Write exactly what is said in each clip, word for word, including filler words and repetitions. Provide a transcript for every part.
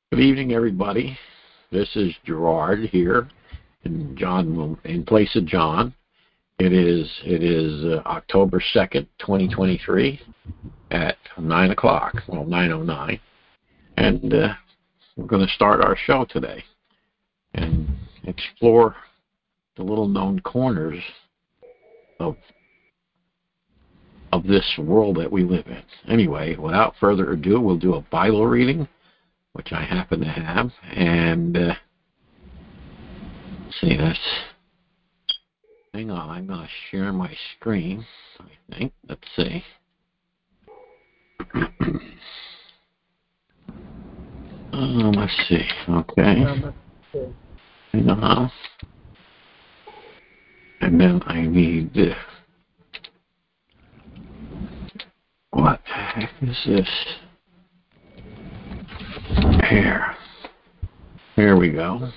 Good evening, everybody. This is Gerard here, and John will, in place of John. It is it is uh, October second, twenty twenty-three, at nine o'clock. Well, nine oh nine, and uh, we're going to start our show today and explore the little-known corners of of this world that we live in. Anyway, without further ado, we'll do a Bible reading, which I happen to have, and uh, let's see, that's, hang on, I'm going to share my screen, I think, let's see. uh, let's see, okay, hang on, and then I need, uh, what the heck is this? Here. Here we go.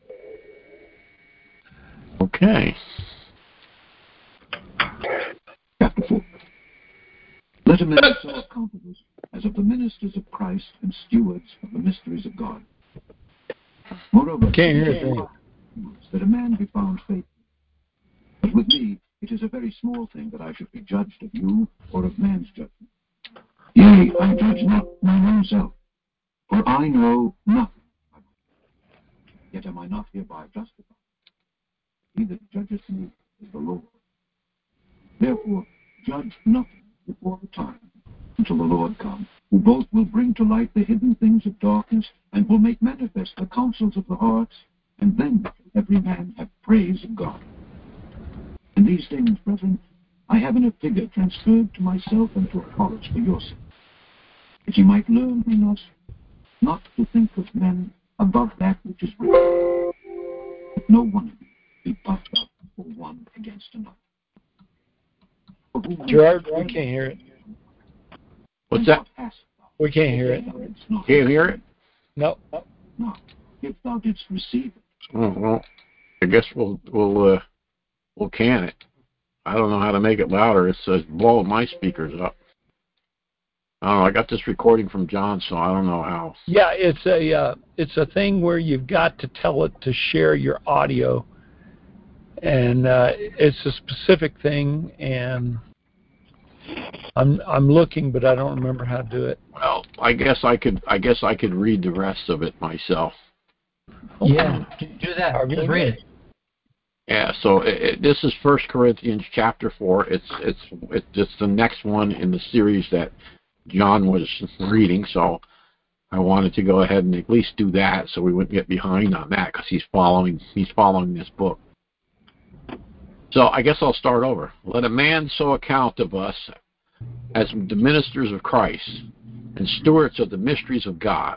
Okay. Chapter four. Let a man so account of us as of the ministers of Christ and stewards of the mysteries of God. Moreover, Can't hear a thing. That a man be found faithful. But with me, it is a very small thing that I should be judged of you or of man's judgment. Yea, I judge not mine own self, for I know nothing. Yet am I not hereby justified. He that judgeth me is the Lord. Therefore, judge nothing before the time, until the Lord come, who both will bring to light the hidden things of darkness, and will make manifest the counsels of the hearts, and then shall every man have praise of God. And these things, brethren, I have in a figure transferred to myself and to Apollos for your sake, that ye might learn in us not to think of men above that which is written, that no one of you be puffed up for one against another. Gerard, we can't hear it. What's that? We can't hear it. Can't hear it? No. No. If thou didst receive it. Oh, well, I guess we'll we'll uh, we'll can it. I don't know how to make it louder. It's uh, blowing my speakers up. I don't know. I got this recording from John, so I don't know how. Yeah, it's a uh, it's a thing where you've got to tell it to share your audio, and uh, it's a specific thing. And I'm I'm looking, but I don't remember how to do it. Well, I guess I could. I guess I could read the rest of it myself. Yeah, do that. Just read it. Yeah. So it, it, this is First Corinthians chapter four. It's it's it's it's the next one in the series that John was reading. So I wanted to go ahead and at least do that, so we wouldn't get behind on that, because he's following he's following this book. So I guess I'll start over. Let a man so account of us as the ministers of Christ and stewards of the mysteries of God.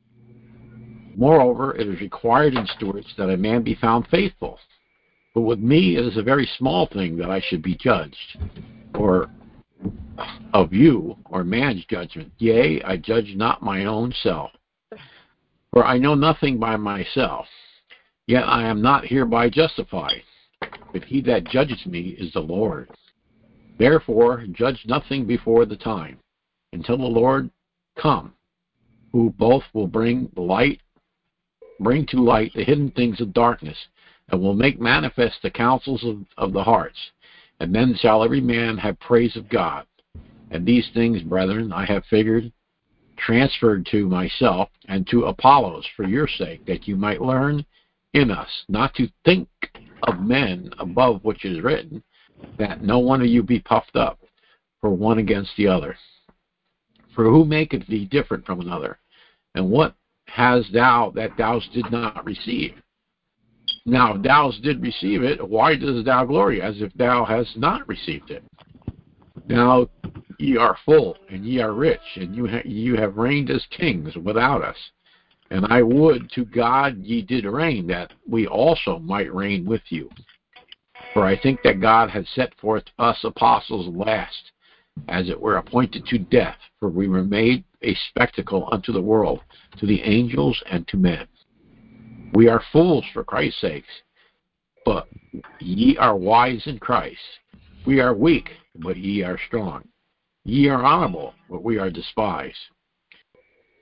Moreover, it is required in stewards that a man be found faithful. But with me, it is a very small thing that I should be judged, or of you, or man's judgment. Yea, I judge not mine own self. For I know nothing by myself, yet I am not hereby justified. But he that judges me is the Lord. Therefore, judge nothing before the time, until the Lord come, who both will bring the light, bring to light the hidden things of darkness, and will make manifest the counsels of, of the hearts. And then shall every man have praise of God. And these things, brethren, I have figured, transferred to myself and to Apollos for your sake, that you might learn in us not to think of men above which is written, that no one of you be puffed up for one against the other. For who maketh thee different from another? And what hast thou that thou did not receive? Now, if thou did receive it, why dost thou glory as if thou hast not received it? Now ye are full, and ye are rich, and you, ha- you have reigned as kings without us. And I would to God ye did reign, that we also might reign with you. For I think that God had set forth us apostles last, as it were appointed to death, for we were made a spectacle unto the world, to the angels and to men. We are fools for Christ's sake, but ye are wise in Christ. We are weak, but ye are strong. Ye are honorable, but we are despised.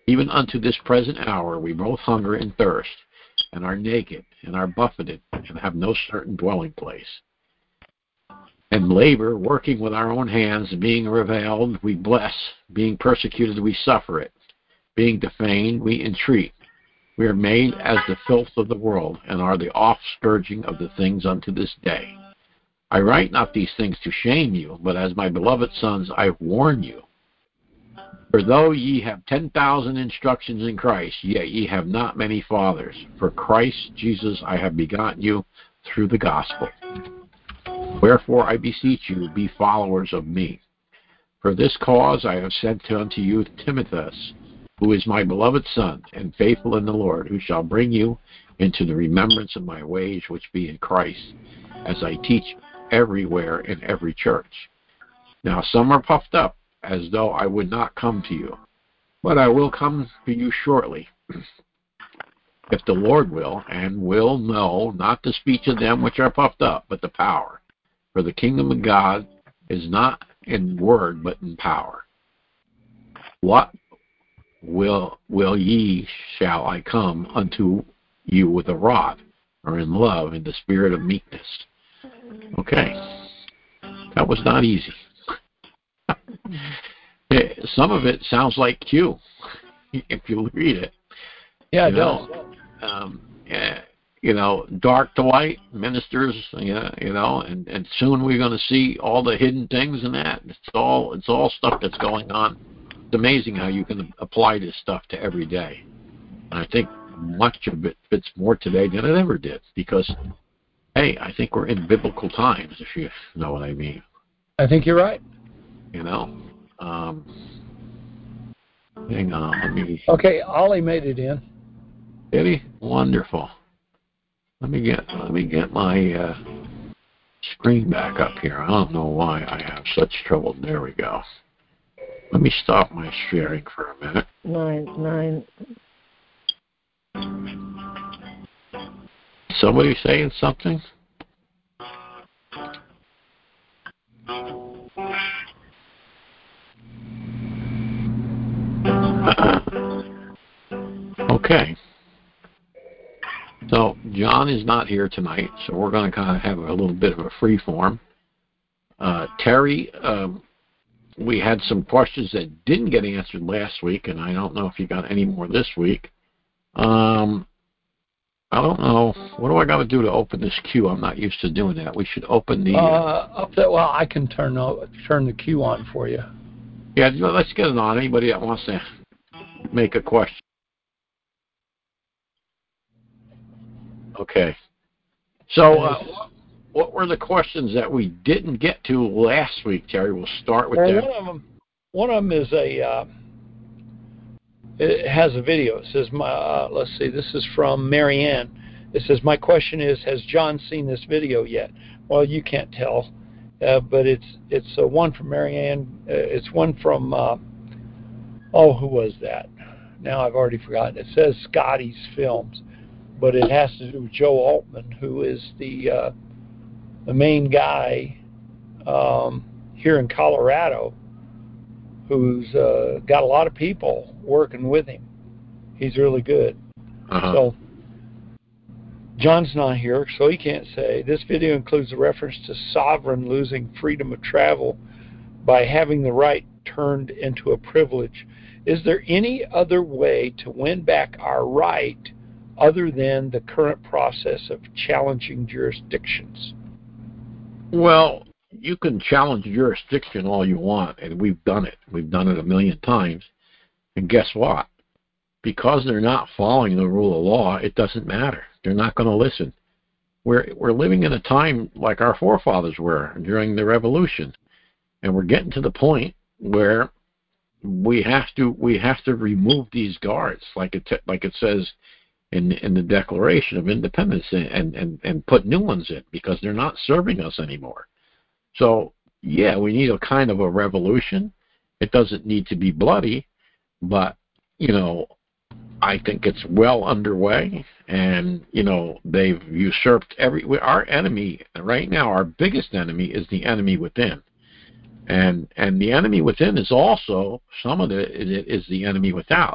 Even unto this present hour we both hunger and thirst, and are naked, and are buffeted, and have no certain dwelling place. And labor, working with our own hands, being reviled, we bless. Being persecuted, we suffer it. Being defamed, we entreat. We are made as the filth of the world, and are the offscourging of the things unto this day. I write not these things to shame you, but as my beloved sons I warn you. For though ye have ten thousand instructions in Christ, yet ye have not many fathers. For Christ Jesus I have begotten you through the gospel. Wherefore I beseech you, be followers of me. For this cause I have sent unto you Timotheus, who is my beloved son, and faithful in the Lord, who shall bring you into the remembrance of my ways which be in Christ, as I teach everywhere in every church. Now some are puffed up, as though I would not come to you, but I will come to you shortly, if the Lord will, and will know not the speech of them which are puffed up, but the power. For the kingdom of God is not in word, but in power. What will will ye shall I come unto you with a rod, or in love, in the spirit of meekness? Okay, that was not easy. It, some of it sounds like Q, if you read it. Yeah, you it know, does. Um, yeah, you know, dark to light, ministers, yeah, you know, and, and soon we're going to see all the hidden things in that. It's all it's all stuff that's going on. It's amazing how you can apply this stuff to every day. And I think much of it fits more today than it ever did because, hey, I think we're in biblical times, if you know what I mean. I think you're right. You know? Um, hang on, let me... Okay, Ollie made it in. Did he? Wonderful. Let me get let me get my uh, screen back up here. I don't know why I have such trouble. There we go. Let me stop my sharing for a minute. Nine, nine. Somebody saying something? Okay. So John is not here tonight, so we're going to kind of have a little bit of a free form. Uh, Terry, um, we had some questions that didn't get answered last week, and I don't know if you got any more this week. Um, I don't know. What do I got to do to open this queue? I'm not used to doing that. We should open the... Uh, uh, up there, well, I can turn, turn the queue on for you. Yeah, let's get it on. Anybody that wants to make a question. Okay. So uh, what were the questions that we didn't get to last week, Terry? We'll start with well, that. One of them, one of them is a, uh, it has a video. It says, my, uh, let's see, this is from Marianne. It says, my question is, has John seen this video yet? Well, you can't tell, uh, but it's it's uh, one from Marianne. Uh, it's one from, uh, oh, who was that? Now I've already forgotten. It says Scotty's Films, but it has to do with Joe Altman, who is the uh, the main guy um, here in Colorado, who's uh, got a lot of people working with him. He's really good. Uh-huh. So John's not here, so he can't say. This video includes a reference to sovereign losing freedom of travel by having the right turned into a privilege. Is there any other way to win back our right other than the current process of challenging jurisdictions? Well, you can challenge jurisdiction all you want, and we've done it. We've done it a million times. And guess what? Because they're not following the rule of law, it doesn't matter. They're not going to listen. We're we're living in a time like our forefathers were during the Revolution, and we're getting to the point where we have to we have to remove these guards, like it like it says in in the Declaration of Independence, and and and put new ones in because they're not serving us anymore. So yeah, we need a kind of a revolution. It doesn't need to be bloody, but you know, I think it's well underway, and you know they've usurped every. Our enemy right now, our biggest enemy, is the enemy within, and and the enemy within is also some of it is the enemy without.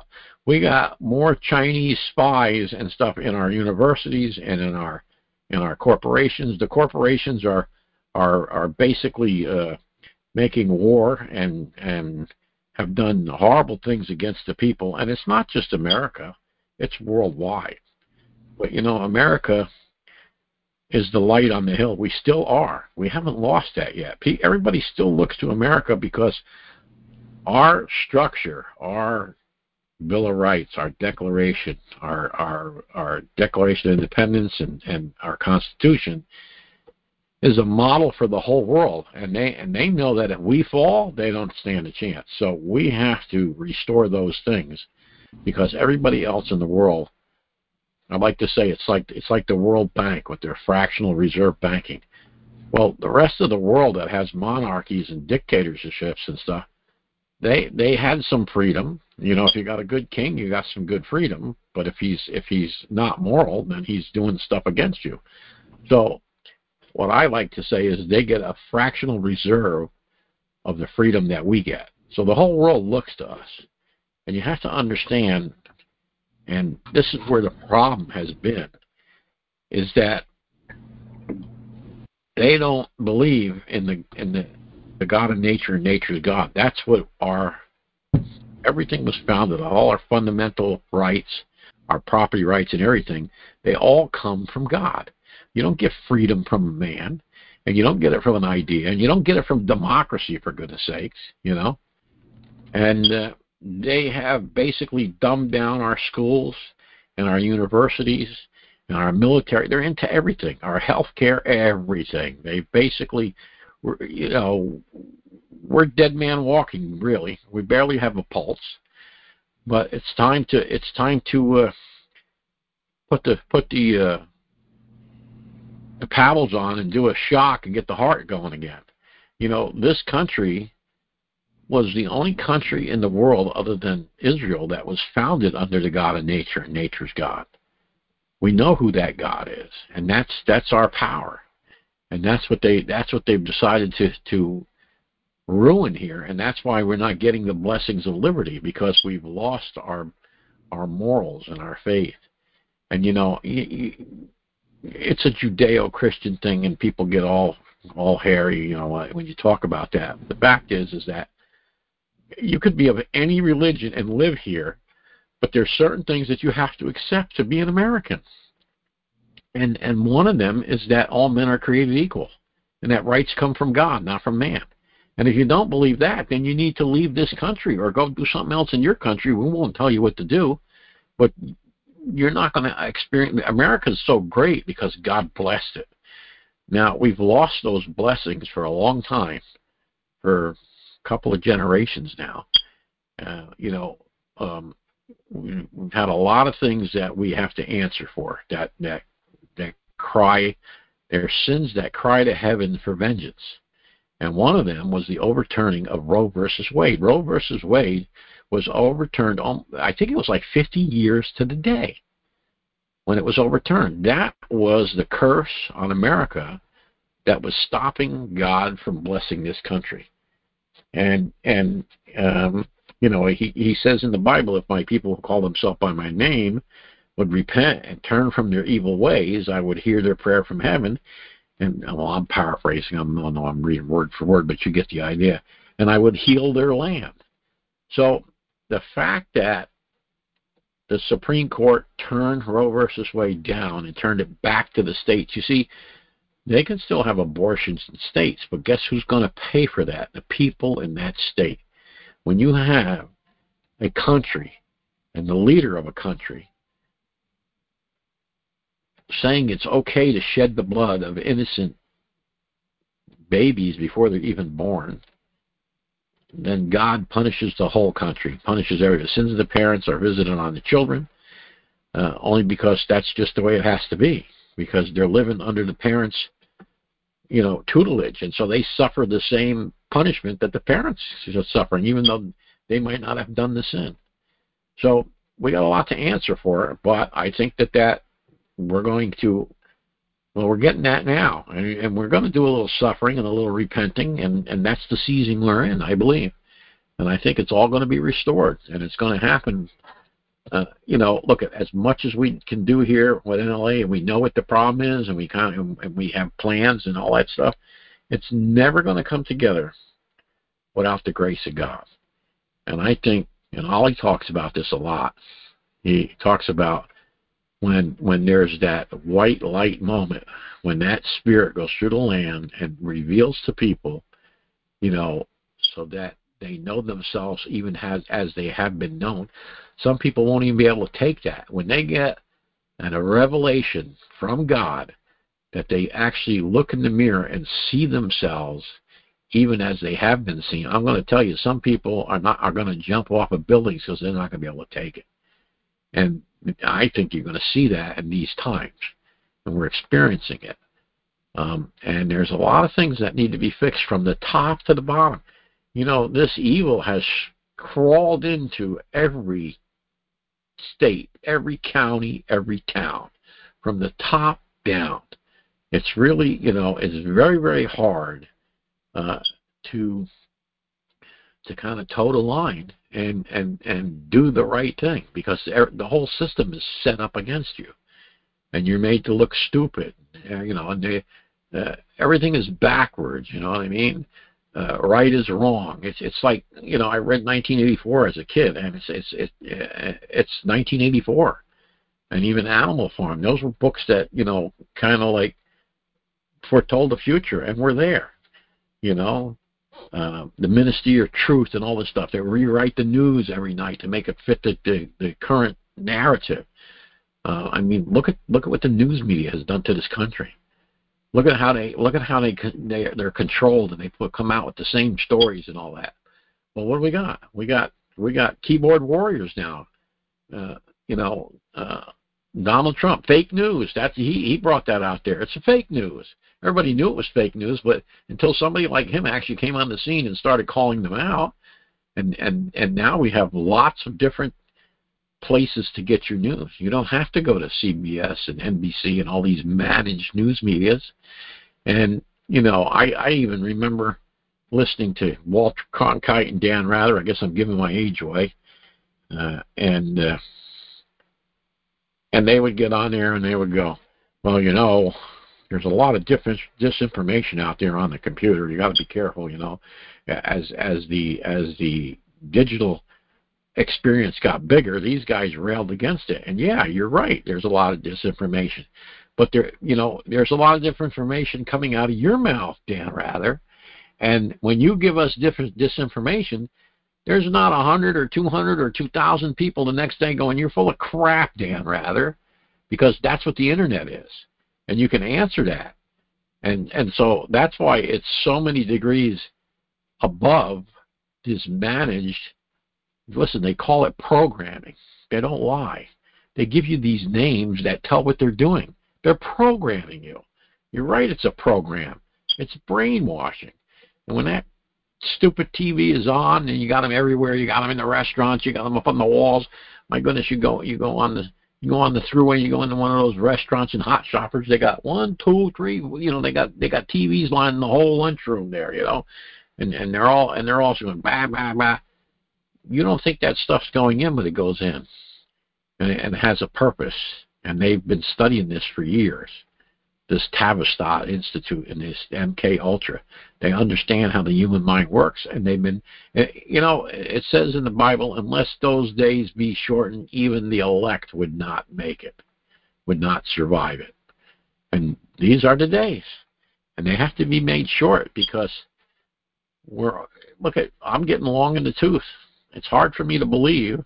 We got more Chinese spies and stuff in our universities and in our in our corporations. The corporations are are are basically uh, making war and and have done horrible things against the people. And it's not just America; it's worldwide. But you know, America is the light on the hill. We still are. We haven't lost that yet. Everybody still looks to America because our structure, our Bill of Rights, our Declaration, our our our Declaration of Independence, and, and our Constitution is a model for the whole world. And they and they know that if we fall, they don't stand a chance. So we have to restore those things because everybody else in the world, I like to say it's like it's like the World Bank with their fractional reserve banking. Well, the rest of the world that has monarchies and dictatorships and stuff, they they had some freedom. You know, if you got a good king, you got some good freedom. But if he's if he's not moral, then he's doing stuff against you. So what I like to say is they get a fractional reserve of the freedom that we get. So the whole world looks to us. And you have to understand, and this is where the problem has been, is that they don't believe in the in the, the God of nature and nature's God. That's what our everything was founded on. All our fundamental rights, our property rights and everything, they all come from God. You don't get freedom from a man, and you don't get it from an idea, and you don't get it from democracy, for goodness sakes, you know. And uh, they have basically dumbed down our schools and our universities and our military. They're into everything, our health care, everything. They basically, you know, we're dead man walking, really. We barely have a pulse. But it's time to it's time to uh, put the put the uh, the paddles on and do a shock and get the heart going again. You know, this country was the only country in the world other than Israel that was founded under the God of nature and nature's God. We know who that God is, and that's that's our power, and that's what they that's what they've decided to to ruin here, and that's why we're not getting the blessings of liberty, because we've lost our our morals and our faith. And you know, it's a Judeo-Christian thing, and people get all all hairy, you know, when you talk about that. The fact is, is that you could be of any religion and live here, but there's certain things that you have to accept to be an American. And and one of them is that all men are created equal, and that rights come from God, not from man. And if you don't believe that, then you need to leave this country or go do something else in your country. We won't tell you what to do, but you're not going to experience. America's so great because God blessed it. Now, we've lost those blessings for a long time, for a couple of generations now. Uh, you know, um, we've had a lot of things that we have to answer for, that, that, that cry, they're sins that cry to heaven for vengeance. And one of them was the overturning of Roe versus Wade. Roe versus Wade was overturned, I think it was like fifty years to the day when it was overturned. That was the curse on America that was stopping God from blessing this country. And, and um, you know, he, he says in the Bible, if my people who call themselves by my name would repent and turn from their evil ways, I would hear their prayer from heaven. And, well, I'm paraphrasing. I don't know I'm reading word for word, but you get the idea. And I would heal their land. So the fact that the Supreme Court turned Roe versus Wade down and turned it back to the states, you see, they can still have abortions in states, but guess who's going to pay for that? The people in that state. When you have a country and the leader of a country saying it's okay to shed the blood of innocent babies before they're even born, then God punishes the whole country, punishes everything. The sins of the parents are visited on the children, uh, only because that's just the way it has to be, because they're living under the parents' you know, tutelage, and so they suffer the same punishment that the parents are suffering, even though they might not have done the sin. So we got a lot to answer for, but I think that that we're going to, well, we're getting that now, and, and we're going to do a little suffering and a little repenting, and, and that's the season we're in, I believe. And I think it's all going to be restored, and it's going to happen uh, you know, look at as much as we can do here with N L A, and we know what the problem is, and we kind of and we have plans and all that stuff. It's never going to come together without the grace of God. And I think, and Ollie talks about this a lot. He talks about when when there's that white light moment, when that spirit goes through the land and reveals to people, you know, so that they know themselves even as, as they have been known. Some people won't even be able to take that. When they get an, a revelation from God that they actually look in the mirror and see themselves even as they have been seen, I'm going to tell you, some people are not are going to jump off of buildings because they're not going to be able to take it. And I think you're going to see that in these times, and we're experiencing it. Um, and there's a lot of things that need to be fixed from the top to the bottom. You know, this evil has crawled into every state, every county, every town, from the top down. It's really, you know, it's very, very hard uh, to to kind of toe the line and, and, and do the right thing, because the whole system is set up against you, and you're made to look stupid. You know, and they, uh, everything is backwards. You know what I mean? Uh, right is wrong. It's it's like, you know, I read nineteen eighty-four as a kid, and it's it's it, it's nineteen eighty-four, and even Animal Farm. Those were books that, you know, kind of like foretold the future, and we're there. You know, uh, the Ministry of Truth and all this stuff. They rewrite the news every night to make it fit the the, the current narrative. Uh, I mean, look at look at what the news media has done to this country. Look at how they look at how they, they they're controlled, and they put come out with the same stories and all that. Well, what do we got? We got we got keyboard warriors now. Uh, you know, uh, Donald Trump, fake news. That's he he brought that out there. It's a fake news. Everybody knew it was fake news, but until somebody like him actually came on the scene and started calling them out, and and and now we have lots of different places to get your news. You don't have to go to C B S and N B C and all these managed news medias. And, you know, I, I even remember listening to Walter Cronkite and Dan Rather. I guess I'm giving my age away. Uh, and uh, and they would get on there and they would go, well, you know, there's a lot of different disinformation out there on the computer. You got to be careful, you know, as as the as the digital experience got bigger, these guys railed against it. And yeah, you're right. There's a lot of disinformation, but there, you know, there's a lot of different information coming out of your mouth, Dan Rather. And when you give us different disinformation, there's not a hundred or two hundred or two thousand people the next day going, "You're full of crap, Dan Rather," because that's what the internet is, and you can answer that. And and so that's why it's so many degrees above this managed. Listen, they call it programming. They don't lie. They give you these names that tell what they're doing. They're programming you. You're right, it's a program. It's brainwashing. And when that stupid T V is on, and you got them everywhere, you got them in the restaurants, you got them up on the walls. My goodness, you go you go on the you go on the thruway, you go into one of those restaurants and Hot Shoppers. They got one, two, three. You know, they got they got T Vs lining the whole lunchroom there. You know, and and they're all and they're also going bah bah bah. You don't think that stuff's going in, but it goes in, and it, and it has a purpose. And they've been studying this for years. This Tavistock Institute and this M K Ultra, they understand how the human mind works, and they've been, you know, it says in the Bible, unless those days be shortened, even the elect would not make it, would not survive it. And these are the days, and they have to be made short because we're look at I'm getting long in the tooth. It's hard for me to believe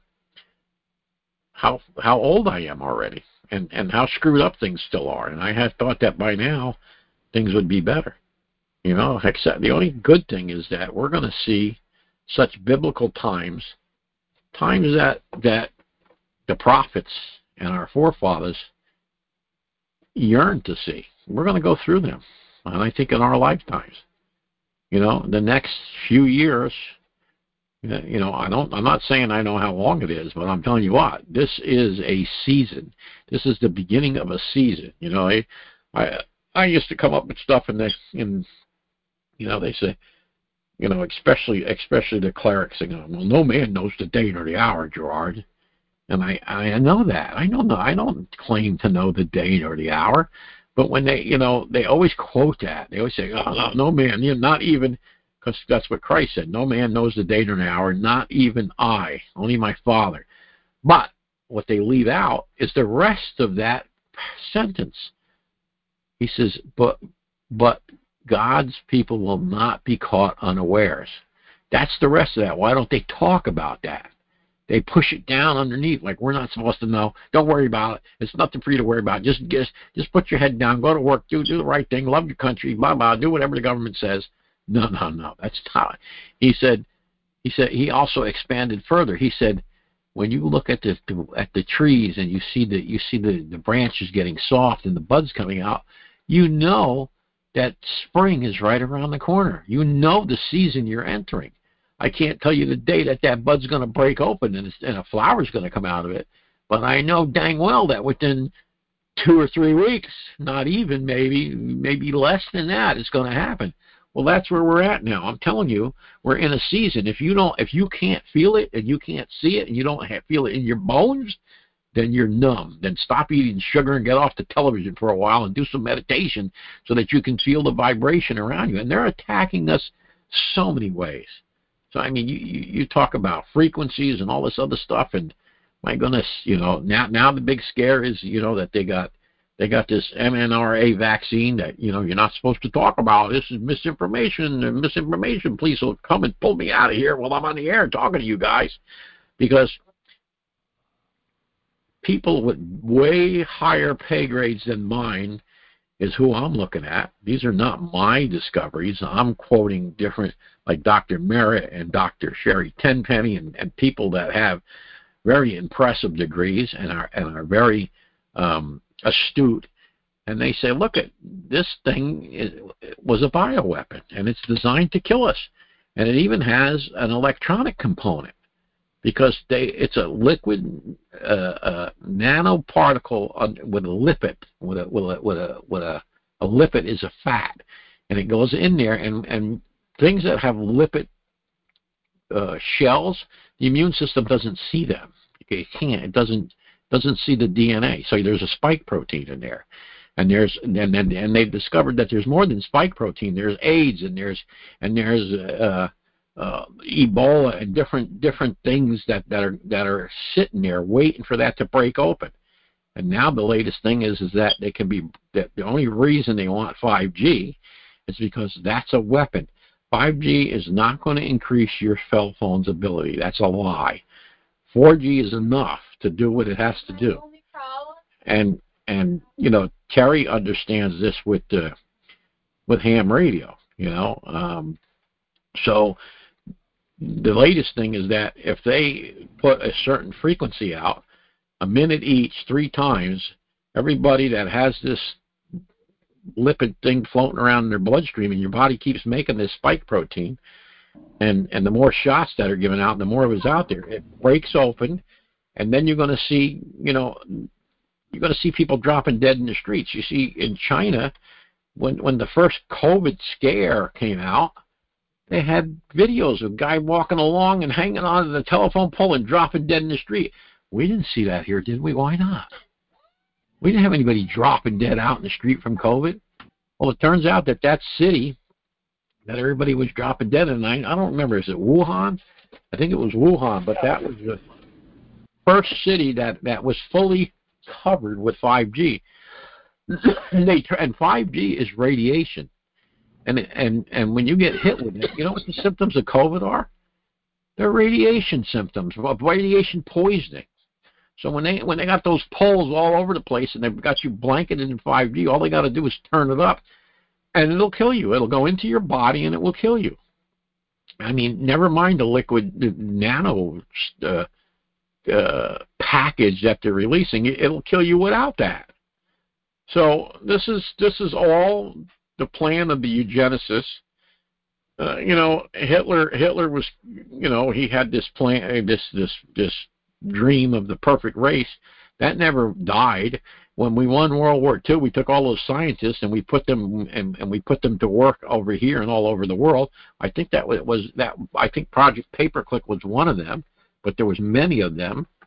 how how old I am already, and, and how screwed up things still are. And I had thought that by now things would be better. You know, except the only good thing is that we're going to see such biblical times, times that that the prophets and our forefathers yearned to see. We're going to go through them, and I think in our lifetimes. You know, the next few years. You know, I don't. I'm not saying I know how long it is, but I'm telling you what. This is a season. This is the beginning of a season. You know, I, I, I used to come up with stuff in this. In, you know, they say, you know, especially, especially the clerics saying, "Well, no man knows the day nor the hour, Gerard." And I, I know that. I know I don't claim to know the date or the hour, but when they, you know, they always quote that. They always say, oh, no, no man, you know, not even, because that's what Christ said, no man knows the date or the hour, not even I, only my Father. But what they leave out is the rest of that sentence. He says, but but God's people will not be caught unawares. That's the rest of that. Why don't they talk about that? They push it down underneath, like we're not supposed to know. Don't worry about it. It's nothing for you to worry about. Just just just put your head down, go to work, do do the right thing, love your country, blah blah, do whatever the government says. No, no, no. That's not. He said. He said. He also expanded further. He said, when you look at the at the trees and you see the you see the, the branches getting soft and the buds coming out, you know that spring is right around the corner. You know the season you're entering. I can't tell you the day that that bud's going to break open and, and a flower's going to come out of it, but I know dang well that within two or three weeks, not even maybe, maybe less than that, it's going to happen. Well, that's where we're at now. I'm telling you, we're in a season. If you don't, if you can't feel it and you can't see it and you don't have, feel it in your bones, then you're numb. Then stop eating sugar and get off the television for a while and do some meditation so that you can feel the vibration around you. And they're attacking us so many ways. So, I mean, you, you, you talk about frequencies and all this other stuff, and my goodness, you know, now now the big scare is, you know, that they got they got this M N R A vaccine that, you know, you're not supposed to talk about. This is misinformation and misinformation. Please come and pull me out of here while I'm on the air talking to you guys, because people with way higher pay grades than mine is who I'm looking at. These are not my discoveries. I'm quoting different, like Doctor Merritt and Doctor Sherry Tenpenny, and, and people that have very impressive degrees and are and are very um, astute. And they say, look, at this thing is, was a bioweapon, and it's designed to kill us. And it even has an electronic component, because they it's a liquid uh, uh, nanoparticle with a lipid, with a with a with a with a, a lipid is a fat, and it goes in there, and and things that have lipid uh, shells, the immune system doesn't see them. It can't. It doesn't doesn't see the D N A. So there's a spike protein in there, and there's and and, and they've discovered that there's more than spike protein. There's AIDS, and there's and there's uh, uh, Ebola, and different different things that, that are that are sitting there waiting for that to break open. And now the latest thing is is that they can be that the only reason they want five G is because that's a weapon. five G is not going to increase your cell phone's ability. That's a lie. four G is enough to do what it has to do. And and you know, Terry understands this with the with ham radio. You know, um, so the latest thing is that if they put a certain frequency out, a minute each, three times, everybody that has this lipid thing floating around in their bloodstream, and your body keeps making this spike protein, and and the more shots that are given out, the more of it's out there. It breaks open, and then you're going to see, you know, you're going to see people dropping dead in the streets. You see in China, when when the first COVID scare came out, they had videos of a guy walking along and hanging onto the telephone pole and dropping dead in the street. We didn't see that here, did we? Why not? We didn't have anybody dropping dead out in the street from COVID. Well, it turns out that that city that everybody was dropping dead in, I, I don't remember, is it Wuhan? I think it was Wuhan, but that was the first city that, that was fully covered with five G. and, they, and five G is radiation. And and and when you get hit with it, you know what the symptoms of COVID are? They're radiation symptoms of radiation poisoning. So when they when they got those poles all over the place and they've got you blanketed in five G, all they got to do is turn it up, and it'll kill you. It'll go into your body and it will kill you. I mean, never mind the liquid the nano uh, uh, package that they're releasing. It'll kill you without that. So this is this is all the plan of the eugenicists. Uh, you know, Hitler. Hitler was, you know, he had this plan, this this this dream of the perfect race that never died. When we won World War Two, we took all those scientists and we put them and, and we put them to work over here and all over the world. I think that was that. I think Project Paperclip was one of them, but there was many of them.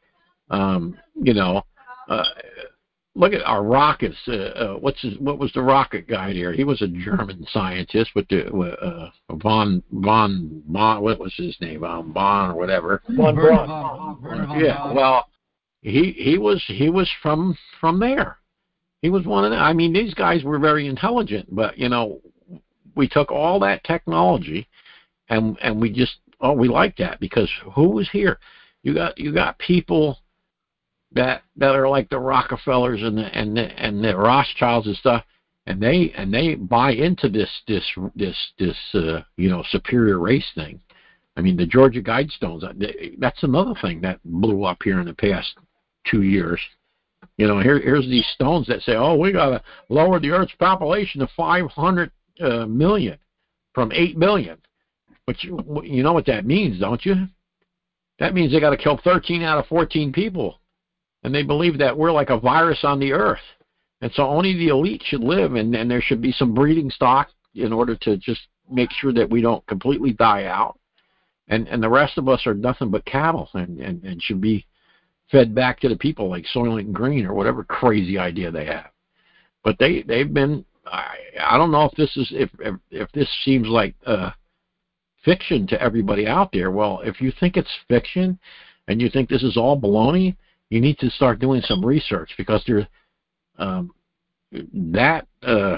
Um, you know, uh, look at our rockets. Uh, uh, what's his, what was the rocket guy here? He was a German scientist with the uh, von von von. What was his name? Um, Von or whatever. Von Braun. Braun. Werner von Yeah. Braun. Well, he he was he was from from there. He was one of them. I mean, these guys were very intelligent, but you know, we took all that technology, and and we just oh we like that because who was here? You got you got people that that are like the Rockefellers and the and the and the Rothschilds and stuff, and they and they buy into this this this this uh, you know superior race thing. I mean, the Georgia Guidestones. That's another thing that blew up here in the past two years. You know, here here's these stones that say, oh, we got to lower the Earth's population to five hundred uh, million from eight billion. But you, you know what that means, don't you? That means they got to kill thirteen out of fourteen people. And they believe that we're like a virus on the earth. And so only the elite should live, and, and there should be some breeding stock in order to just make sure that we don't completely die out. And and the rest of us are nothing but cattle and, and, and should be fed back to the people like Soylent Green or whatever crazy idea they have. But they, they've been, I, I don't know if this is, if, if, if this seems like uh, fiction to everybody out there. Well, if you think it's fiction and you think this is all baloney, you need to start doing some research because there, um, that uh,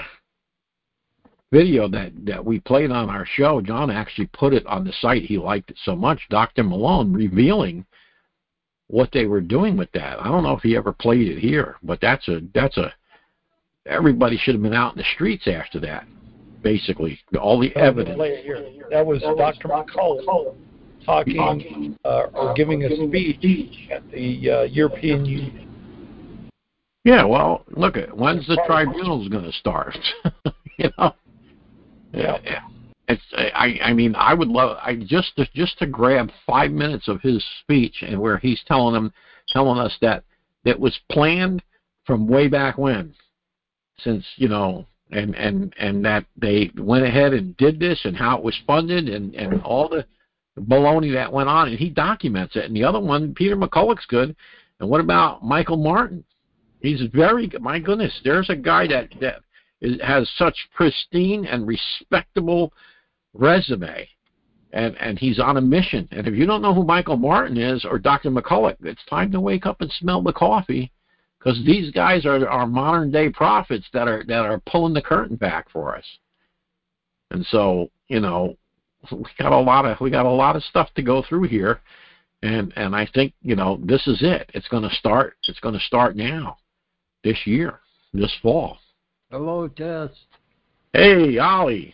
video that, that we played on our show, John actually put it on the site. He liked it so much, Doctor Malone revealing what they were doing with that. I don't know if he ever played it here, but that's a that's a everybody should have been out in the streets after that. Basically, all the evidence. That was Doctor McCullough talking uh, or giving a speech at the uh, European Union. Yeah, well, look at when's the tribunals going to start? you know, yeah. yeah. It's I I mean I would love I just to, just to grab five minutes of his speech and where he's telling them telling us that that was planned from way back when, since you know. And, and and that they went ahead and did this and how it was funded and, and all the baloney that went on, and he documents it. And the other one, Peter McCulloch's good. And what about Michael Martin? He's very good. My goodness, there's a guy that, that is, has such pristine and respectable resume, and, and he's on a mission. And if you don't know who Michael Martin is or Doctor McCulloch, it's time to wake up and smell the coffee. Because these guys are, are modern day prophets that are that are pulling the curtain back for us, and so you know we got a lot of we got a lot of stuff to go through here, and and I think you know this is it. It's going to start. It's going to start now, this year, this fall. Hello, Tess. Hey, Ollie,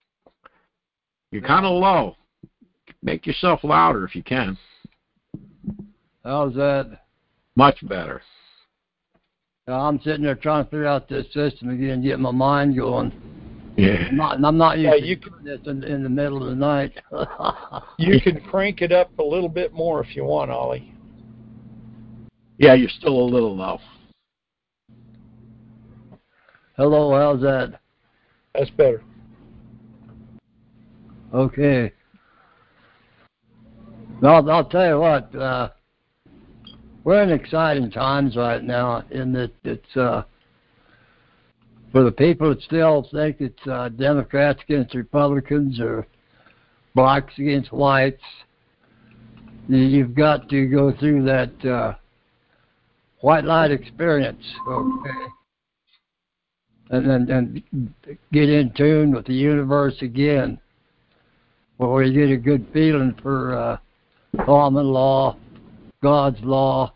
you're kind of low. Make yourself louder if you can. How's that? Much better. I'm sitting there trying to figure out this system again, get my mind going. Yeah. I'm not, I'm not used Yeah, to you doing this in, in the middle of the night. You can crank it up a little bit more if you want, Ollie. Yeah, you're still a little low. Hello, how's that? That's better. Okay. Well, I'll tell you what, uh, we're in exciting times right now in that it's, uh, for the people that still think it's uh, Democrats against Republicans or blacks against whites, you've got to go through that uh, white light experience, okay? And, and, and get in tune with the universe again, where you get a good feeling for uh, common law, God's law,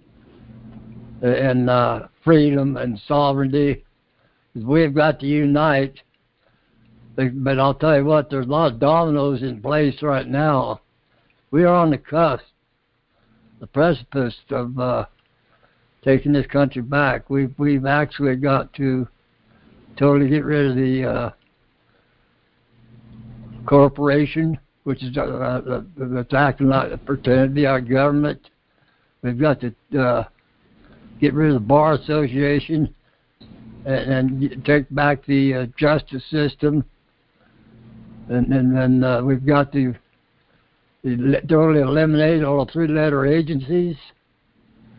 and uh, freedom and sovereignty. We've got to unite. But I'll tell you what, there's a lot of dominoes in place right now. We are on the cusp, the precipice of uh, taking this country back. We've, we've actually got to totally get rid of the uh, corporation, which is uh, that's acting like pretending to be our government. We've got to uh, get rid of the Bar Association and, and take back the uh, justice system. And then uh, we've got to totally eliminate all the three-letter agencies.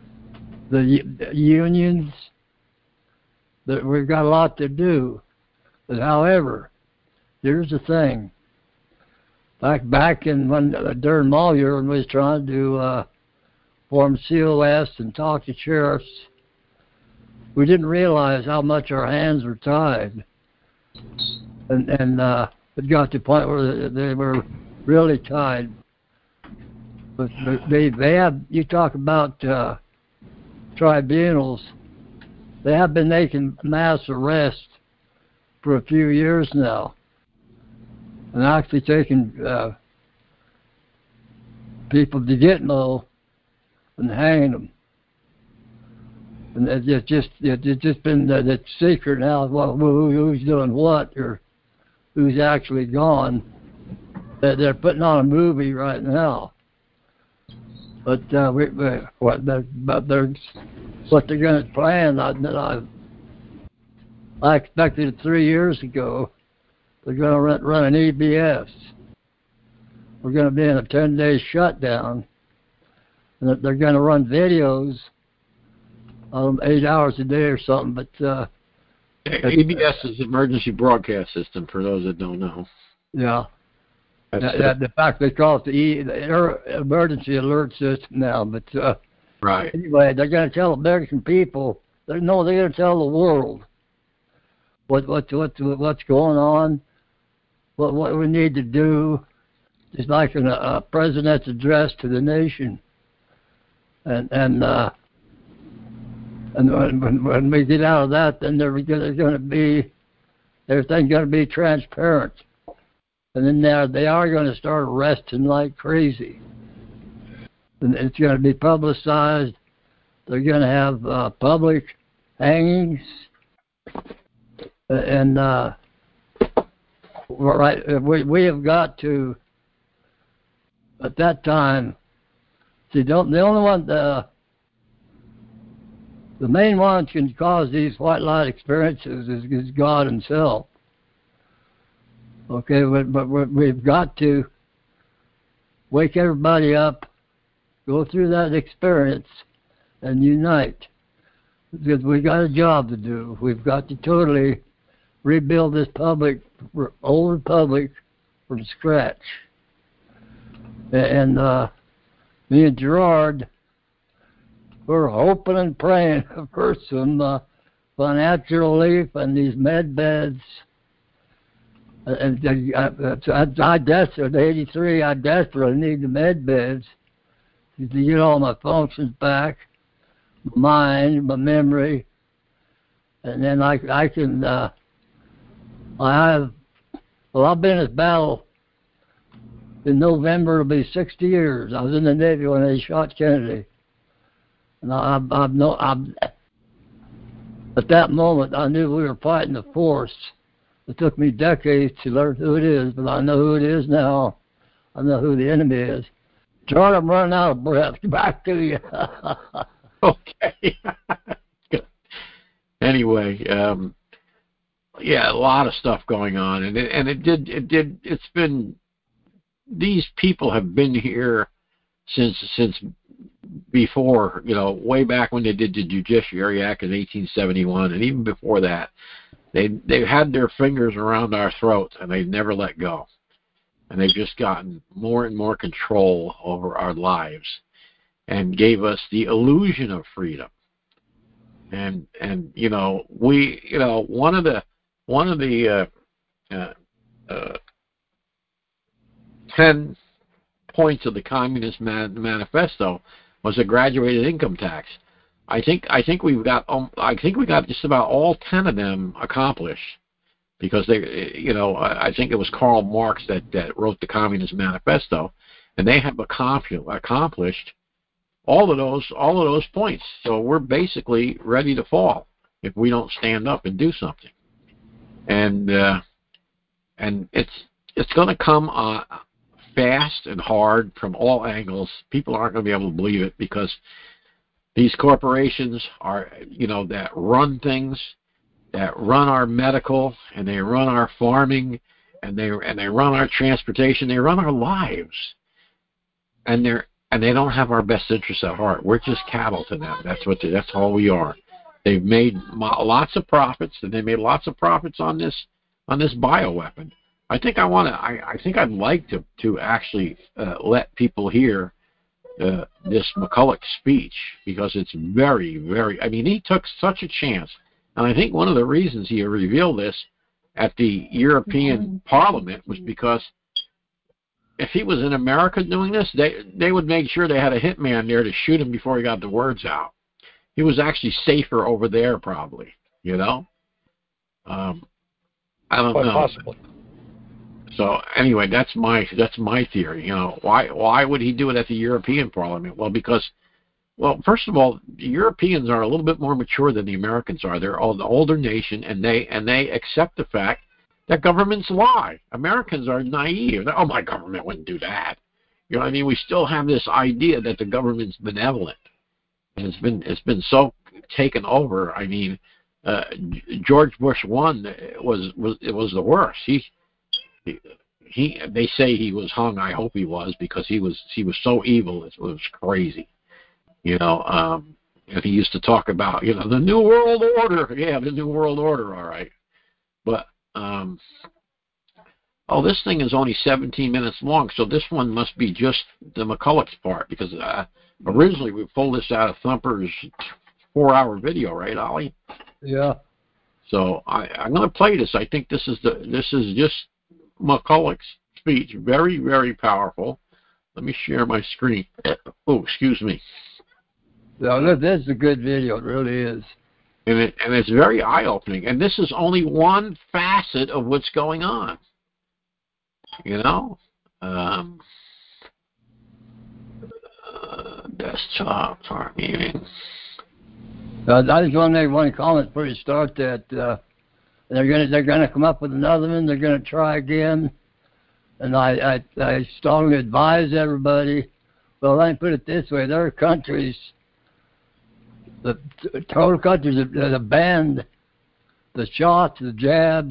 the, the unions. That we've got a lot to do. But however, here's the thing. Back back in when uh, during Mueller, when we was trying to uh, form C O S and talk to sheriffs, we didn't realize how much our hands were tied, and and uh, it got to the point where they were really tied. But they they have, you talk about uh, tribunals. They have been making mass arrests for a few years now, and actually taking uh, people to Gitmo and hanging them. And it's just it's just been uh, the secret now. Well, who's doing what or who's actually gone? They're putting on a movie right now. But uh, we, we, what they're, but they're what they're going to plan. I, I, I expected it three years ago. They're going to run, run an E B S. We're going to be in a ten-day shutdown, and they're going to run videos, um, eight hours a day or something. But uh, E B S is Emergency Broadcast System. For those that don't know. Yeah. That, that, the fact they call it the, e, the emergency alert system now, but uh, right. Anyway, they're going to tell American people. They're, no, they're going to tell the world what what what what's going on, what what we need to do. It's like a, a president's address to the nation, and and uh, and when, when we get out of that, then there's going to be everything's going to be transparent. And then there, they are going to start arresting like crazy. And it's going to be publicized. They're going to have uh, public hangings. And uh, right, we we have got to, at that time, see, don't, the only one, the, the main one that can cause these white light experiences is, is God himself. Okay, but, but we've got to wake everybody up, go through that experience, and unite. Because we got a job to do. We've got to totally rebuild this public, old republic, from scratch. And uh, me and Gerard, we're hoping and praying for some uh, financial relief and these med beds. And I, I, I desperately, at eighty-three, I desperately need the med beds to get all my functions back, my mind, my memory, and then I, I can, uh, I have, well, I've been in this battle. In November, it'll be sixty years. I was in the Navy when they shot Kennedy. And I, I, I know, I'm, at that moment, I knew we were fighting a force. It took me decades to learn who it is, but I know who it is now. I know who the enemy is. Charlie, I'm running out of breath. Back to you. Okay. Good. Anyway, um, yeah, a lot of stuff going on, and it, and it did, it did, it's been, these people have been here since since before, you know, way back when they did the Judiciary Act in eighteen seventy-one, and even before that. They they've had their fingers around our throats, and they've never let go. And they've just gotten more and more control over our lives, and gave us the illusion of freedom. And and you know we you know one of the one of the uh, uh, uh, ten points of the Communist Man- Manifesto was a graduated income tax. I think I think we've got um, I think we got just about all ten of them accomplished, because they you know I think it was Karl Marx that, that wrote the Communist Manifesto, and they have accomplished all of those all of those points. So we're basically ready to fall if we don't stand up and do something. And uh, and it's it's going to come uh, fast and hard from all angles. People aren't going to be able to believe it, because these corporations are, you know, that run things, that run our medical, and they run our farming, and they and they run our transportation, they run our lives, and they're and they don't have our best interests at heart. We're just cattle to them. That's what. They, that's all we are. They've made mo- lots of profits, and they made lots of profits on this on this bioweapon. I think I want to. I, I think I'd like to to actually uh, let people hear uh, this McCulloch speech, because it's very, very. I mean, he took such a chance, and I think one of the reasons he revealed this at the European Parliament was because if he was in America doing this, they they would make sure they had a hitman there to shoot him before he got the words out. He was actually safer over there, probably. You know, um, I don't Quite know. Possibly. So anyway, that's my that's my theory. You know, why why would he do it at the European Parliament? Well, because well, first of all, the Europeans are a little bit more mature than the Americans are. They're all the older nation, and they and they accept the fact that governments lie. Americans are naive. Oh, my government wouldn't do that. You know what I mean? We still have this idea that the government's benevolent. And it's been it's been so taken over. I mean, uh, George Bush one was was it was the worst. He, he he they say he was hung. I hope he was, because he was he was so evil. It was crazy. You know, um, and he used to talk about, you know, the New World Order. Yeah, the New World Order. All right, but um, oh, this thing is only seventeen minutes long, so this one must be just the McCulloch's part, because uh, originally we pulled this out of Thumper's four-hour video, right, Ollie? Yeah. So I, I'm going to play this. I think this is the this is just McCulloch's speech. Very, very powerful. Let me share my screen. Oh, excuse me. No, this is a good video. It really is. And it and it's very eye-opening. And this is only one facet of what's going on. You know, um, uh, desktop our meeting. Uh, I just want to make one comment before you start that uh, they're gonna they're gonna come up with another one. They're gonna try again, and I I, I strongly advise everybody. Well, let me put it this way: there are countries, the total countries that have banned the shots, the jabs,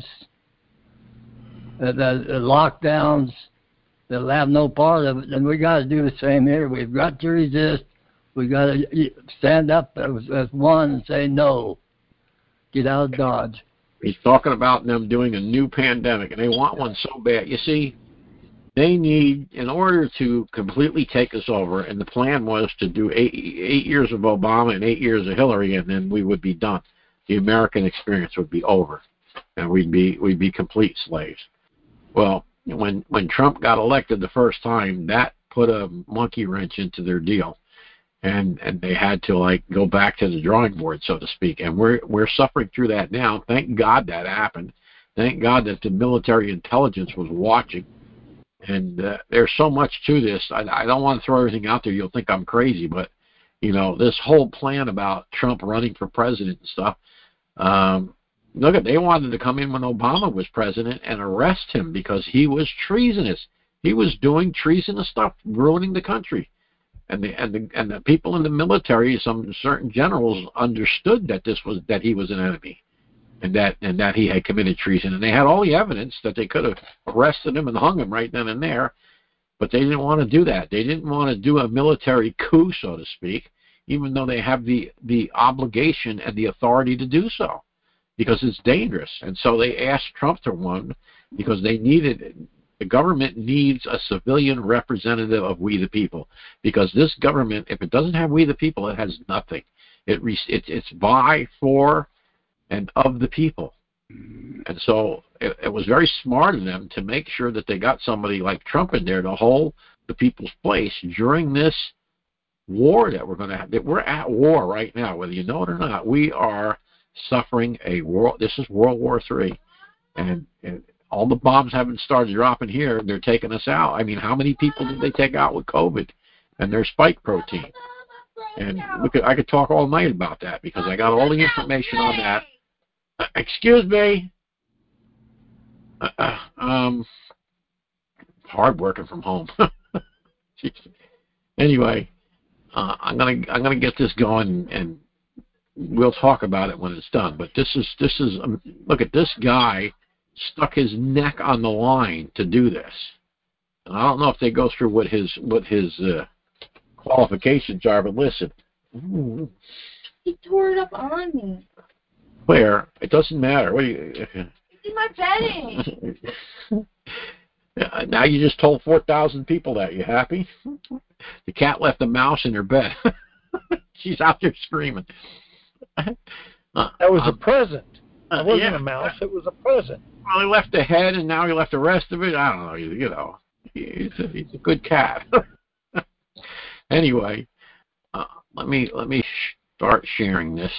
the, the lockdowns. They'll have no part of it, and we got to do the same here. We've got to resist. We got to stand up as, as one and say no. Get out of Dodge. He's talking about them doing a new pandemic, and they want one so bad. You see, they need, in order to completely take us over, and the plan was to do eight, eight years of Obama and eight years of Hillary, and then we would be done. The American experience would be over, and we'd be we'd be complete slaves. Well, when when Trump got elected the first time, that put a monkey wrench into their deal. And and they had to like go back to the drawing board, so to speak. And we're we're suffering through that now. Thank God that happened. Thank God that the military intelligence was watching. And uh, there's so much to this. I, I don't want to throw everything out there. You'll think I'm crazy, but you know, this whole plan about Trump running for president and stuff. Um, look at they wanted to come in when Obama was president and arrest him because he was treasonous. He was doing treasonous stuff, ruining the country. And the and the and the people in the military, some certain generals, understood that this was that he was an enemy, and that and that he had committed treason, and they had all the evidence that they could have arrested him and hung him right then and there, but they didn't want to do that. They didn't want to do a military coup, so to speak, even though they have the the obligation and the authority to do so, because it's dangerous. And so they asked Trump to run because they needed. The government needs a civilian representative of we the people, because this government, if it doesn't have we the people, it has nothing. It, it it's by, for, and of the people. And so it, it was very smart of them to make sure that they got somebody like Trump in there to hold the people's place during this war that we're going to have. That we're at war right now, whether you know it or not. We are suffering a world. This is World War Three, and and. All the bombs haven't started dropping here. They're taking us out. I mean, how many people did they take out with COVID and their spike protein? And look, at, I could talk all night about that because I got all the information on that. Uh, excuse me. Uh, uh, um, hard working from home. Anyway, uh, I'm gonna I'm gonna get this going, and we'll talk about it when it's done. But this is this is um, look at this guy. Stuck his neck on the line to do this, and I don't know if they go through what his what his uh, qualifications are, but listen. He tore it up on me. Where? It doesn't matter. What do you... It's in my bedding. Now you just told four thousand people that. You happy? The cat left a mouse in her bed. She's out there screaming. Uh, that was um, a present. It wasn't yeah. a mouse. It was a present. Well, he left the head, and now he left the rest of it. I don't know. You, you know, he's a, he's a good cat. Anyway, uh, let me let me start sharing this.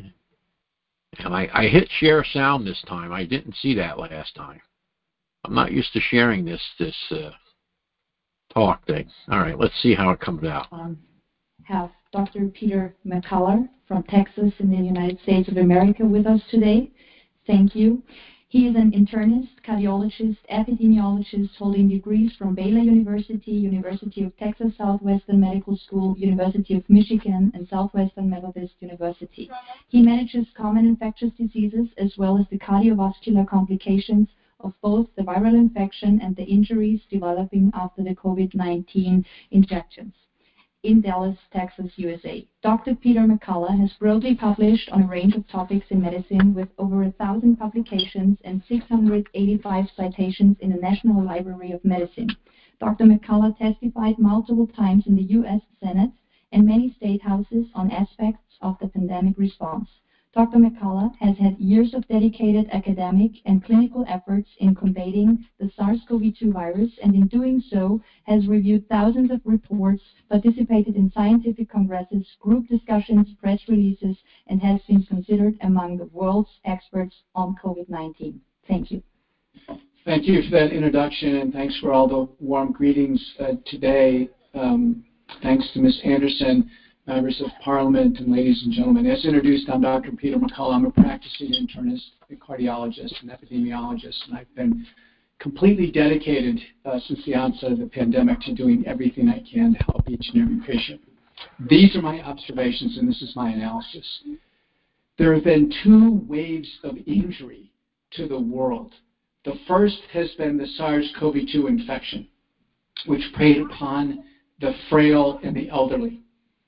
And I, I hit share sound this time. I didn't see that last time. I'm not used to sharing this this uh, talk thing. All right, let's see how it comes out. Um, have Doctor Peter McCullough from Texas in the United States of America with us today. Thank you. He is an internist, cardiologist, epidemiologist holding degrees from Baylor University, University of Texas Southwestern Medical School, University of Michigan, and Southwestern Methodist University. He manages common infectious diseases as well as the cardiovascular complications of both the viral infection and the injuries developing after the COVID nineteen injections in Dallas, Texas, U S A. Doctor Peter McCullough has broadly published on a range of topics in medicine with over a thousand publications and six hundred eighty-five citations in the National Library of Medicine. Doctor McCullough testified multiple times in the U S Senate and many state houses on aspects of the pandemic response. Doctor McCullough has had years of dedicated academic and clinical efforts in combating the SARS CoV two virus, and in doing so has reviewed thousands of reports, participated in scientific congresses, group discussions, press releases, and has been considered among the world's experts on COVID nineteen. Thank you. Thank you for that introduction, and thanks for all the warm greetings uh, today. Um, thanks to Miz Anderson, members of Parliament, and ladies and gentlemen. As introduced, I'm Doctor Peter McCullough. I'm a practicing internist, a cardiologist, and epidemiologist, and I've been completely dedicated uh, since the onset of the pandemic to doing everything I can to help each and every patient. These are my observations, and this is my analysis. There have been two waves of injury to the world. The first has been the SARS CoV two infection, which preyed upon the frail and the elderly.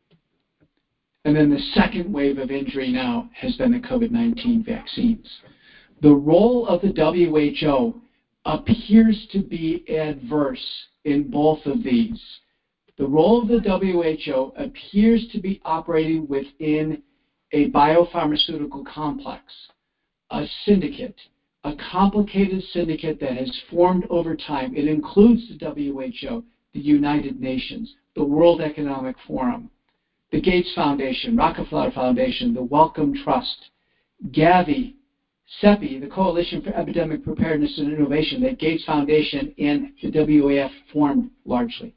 And then the second wave of injury now has been the COVID nineteen vaccines. The role of the W H O appears to be adverse in both of these. The role of the W H O appears to be operating within a biopharmaceutical complex, a syndicate, a complicated syndicate that has formed over time. It includes the W H O, the United Nations, the World Economic Forum, the Gates Foundation, Rockefeller Foundation, the Wellcome Trust, Gavi, CEPI, the Coalition for Epidemic Preparedness and Innovation that Gates Foundation and the W E F formed largely.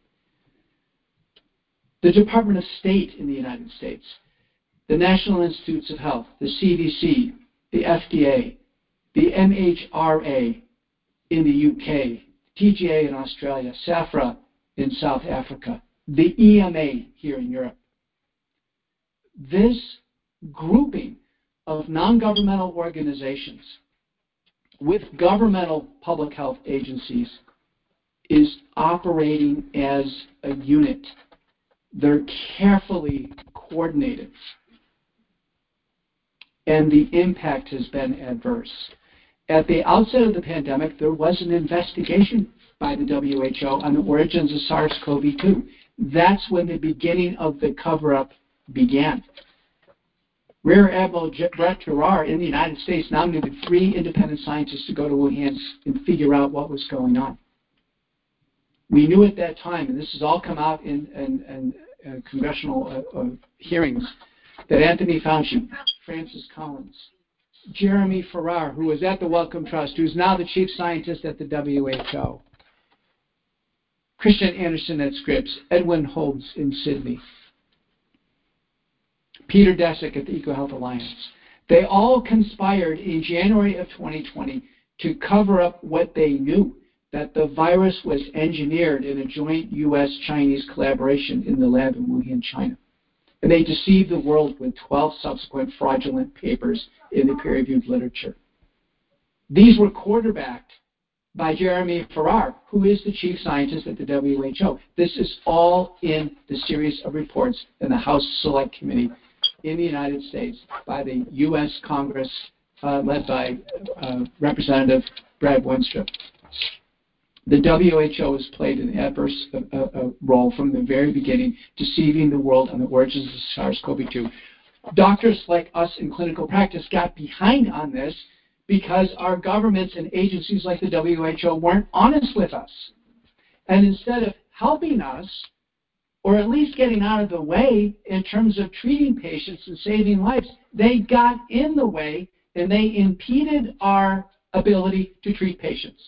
The Department of State in the United States, the National Institutes of Health, the C D C, the F D A, the M H R A in the U K, T G A in Australia, SAFRA in South Africa, the E M A here in Europe. This grouping of non-governmental organizations with governmental public health agencies is operating as a unit. They're carefully coordinated, and the impact has been adverse. At the outset of the pandemic, there was an investigation by the W H O on the origins of SARS CoV two. That's when the beginning of the cover-up began. Rear Admiral Brett Giroir in the United States nominated three independent scientists to go to Wuhan and figure out what was going on. We knew at that time, and this has all come out in, in, in uh, congressional uh, uh, hearings, that Anthony Fauci, Francis Collins, Jeremy Farrar, who was at the Wellcome Trust, who's now the chief scientist at the W H O, Christian Anderson at Scripps, Edwin Hobbs in Sydney, Peter Daszak at the EcoHealth Alliance. They all conspired in January of twenty twenty to cover up what they knew, that the virus was engineered in a joint U S Chinese collaboration in the lab in Wuhan, China. And they deceived the world with twelve subsequent fraudulent papers in the peer-reviewed literature. These were quarterbacked by Jeremy Farrar, who is the chief scientist at the W H O. This is all in the series of reports in the House Select Committee in the United States by the U S Congress, uh, led by uh, Representative Brad Wenstrup. The W H O has played an adverse uh, uh, role from the very beginning, deceiving the world on the origins of SARS CoV two. Doctors like us in clinical practice got behind on this because our governments and agencies like the W H O weren't honest with us. And instead of helping us, or at least getting out of the way in terms of treating patients and saving lives, they got in the way and they impeded our ability to treat patients.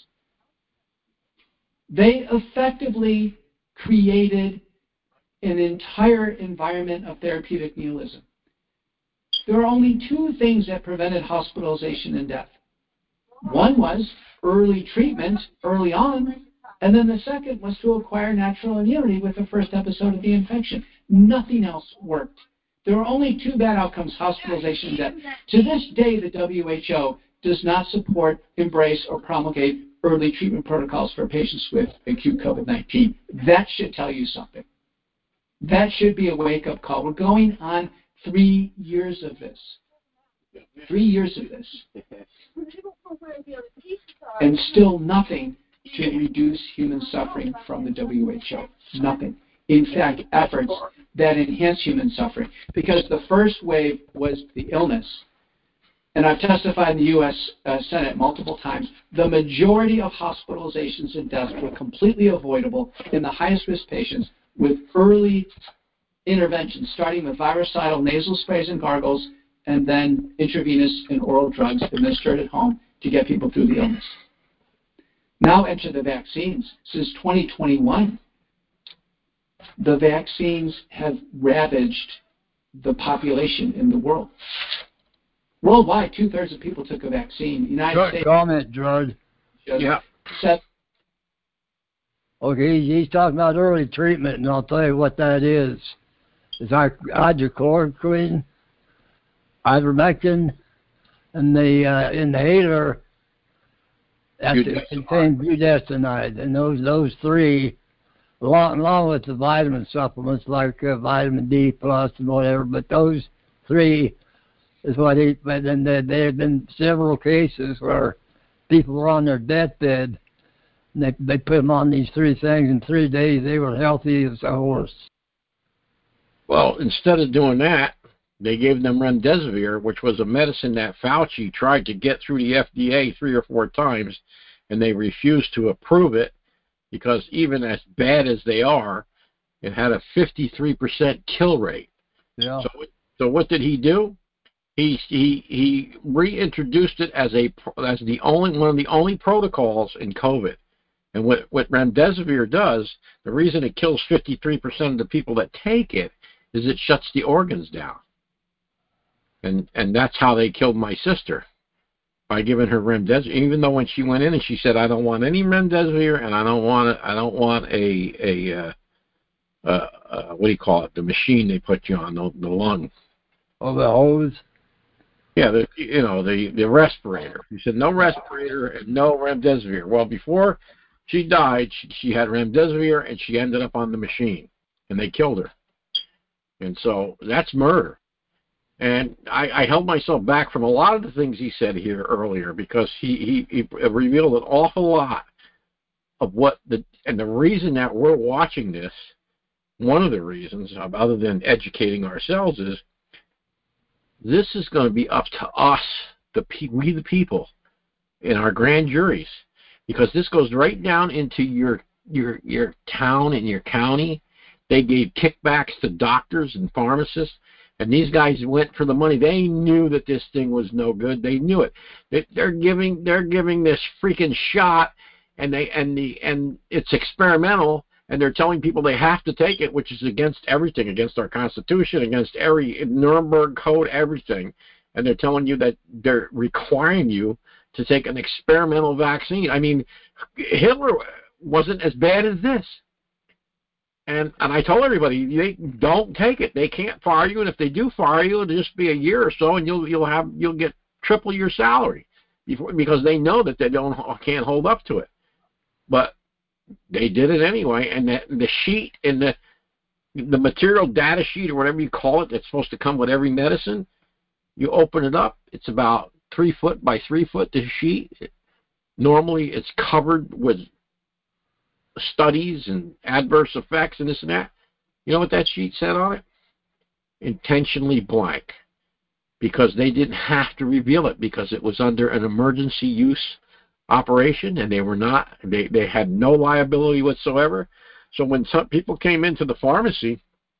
They effectively created an entire environment of therapeutic nihilism. There are only two things that prevented hospitalization and death. One was early treatment early on, and then the second was to acquire natural immunity with the first episode of the infection. Nothing else worked. There were only two bad outcomes, hospitalization and death. To this day, the W H O does not support, embrace, or promulgate early treatment protocols for patients with acute COVID nineteen. That should tell you something. That should be a wake-up call. We're going on three years of this. Three years of this. And still nothing to reduce human suffering from the W H O. Nothing. In fact, efforts that enhance human suffering. Because the first wave was the illness. And I've testified in the U S Uh, Senate multiple times. The majority of hospitalizations and deaths were completely avoidable in the highest risk patients with early interventions, starting with virucidal nasal sprays and gargles, and then intravenous and oral drugs administered at home to get people through the illness. Now enter the vaccines. Since twenty twenty-one, the vaccines have ravaged the population in the world. Worldwide, two-thirds of people took a vaccine. United Short States. comment, George. Yeah. Set, Okay, he's, he's talking about early treatment, and I'll tell you what that is. It's hydrochloroquine, ivermectin, and the uh, inhaler that contains budesonide. And those those three, along, along with the vitamin supplements like uh, vitamin D plus and whatever, but those three is what he, but then there, there have been several cases where people were on their deathbed, and they, they put them on these three things. In three days, they were healthy as a horse. Well, instead of doing that, they gave them remdesivir, which was a medicine that Fauci tried to get through the F D A three or four times, and they refused to approve it because even as bad as they are, it had a fifty-three percent kill rate. Yeah. So, so what did he do? He he he reintroduced it as a as the only one of the only protocols in COVID. And what what remdesivir does, the reason it kills fifty-three percent of the people that take it is it shuts the organs down. And and that's how they killed my sister, by giving her remdesivir. Even though when she went in and she said, I don't want any remdesivir, and I don't want I don't want a a uh, uh, uh, what do you call it? The machine they put you on, the, the lung. Oh, the hose. Yeah, the you know the the respirator. She said no respirator and no remdesivir. Well, before she died, she, she had remdesivir and she ended up on the machine, and they killed her. And so that's murder. And I, I held myself back from a lot of the things he said here earlier because he, he, he revealed an awful lot of what the and the reason that we're watching this. One of the reasons, other than educating ourselves, is this is going to be up to us, the we the people, in our grand juries, because this goes right down into your your your town and your county. They gave kickbacks to doctors and pharmacists, and these guys went for the money. They knew that this thing was no good. They knew it. They, they're giving they're giving this freaking shot, and they and the and it's experimental. And they're telling people they have to take it, which is against everything, against our Constitution, against every Nuremberg Code, everything. And they're telling you that they're requiring you to take an experimental vaccine. I mean, Hitler wasn't as bad as this. And and I told everybody, they don't take it. They can't fire you, and if they do fire you, it'll just be a year or so, and you'll you'll have you'll get triple your salary, before, because they know that they don't can't hold up to it. but they did it anyway. And the, the sheet in the the material data sheet or whatever you call it that's supposed to come with every medicine, you open it up, it's about three foot by three foot, the sheet. Normally it's covered with studies and adverse effects and this and that. You know what that sheet said on it? Intentionally blank. Because they didn't have to reveal it because it was under an emergency use operation and they were not, they, they had no liability whatsoever. So when some people came into the pharmacy,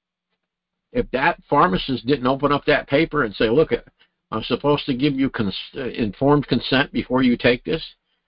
if that pharmacist didn't open up that paper and say, look, I'm supposed to give you cons- informed consent before you take this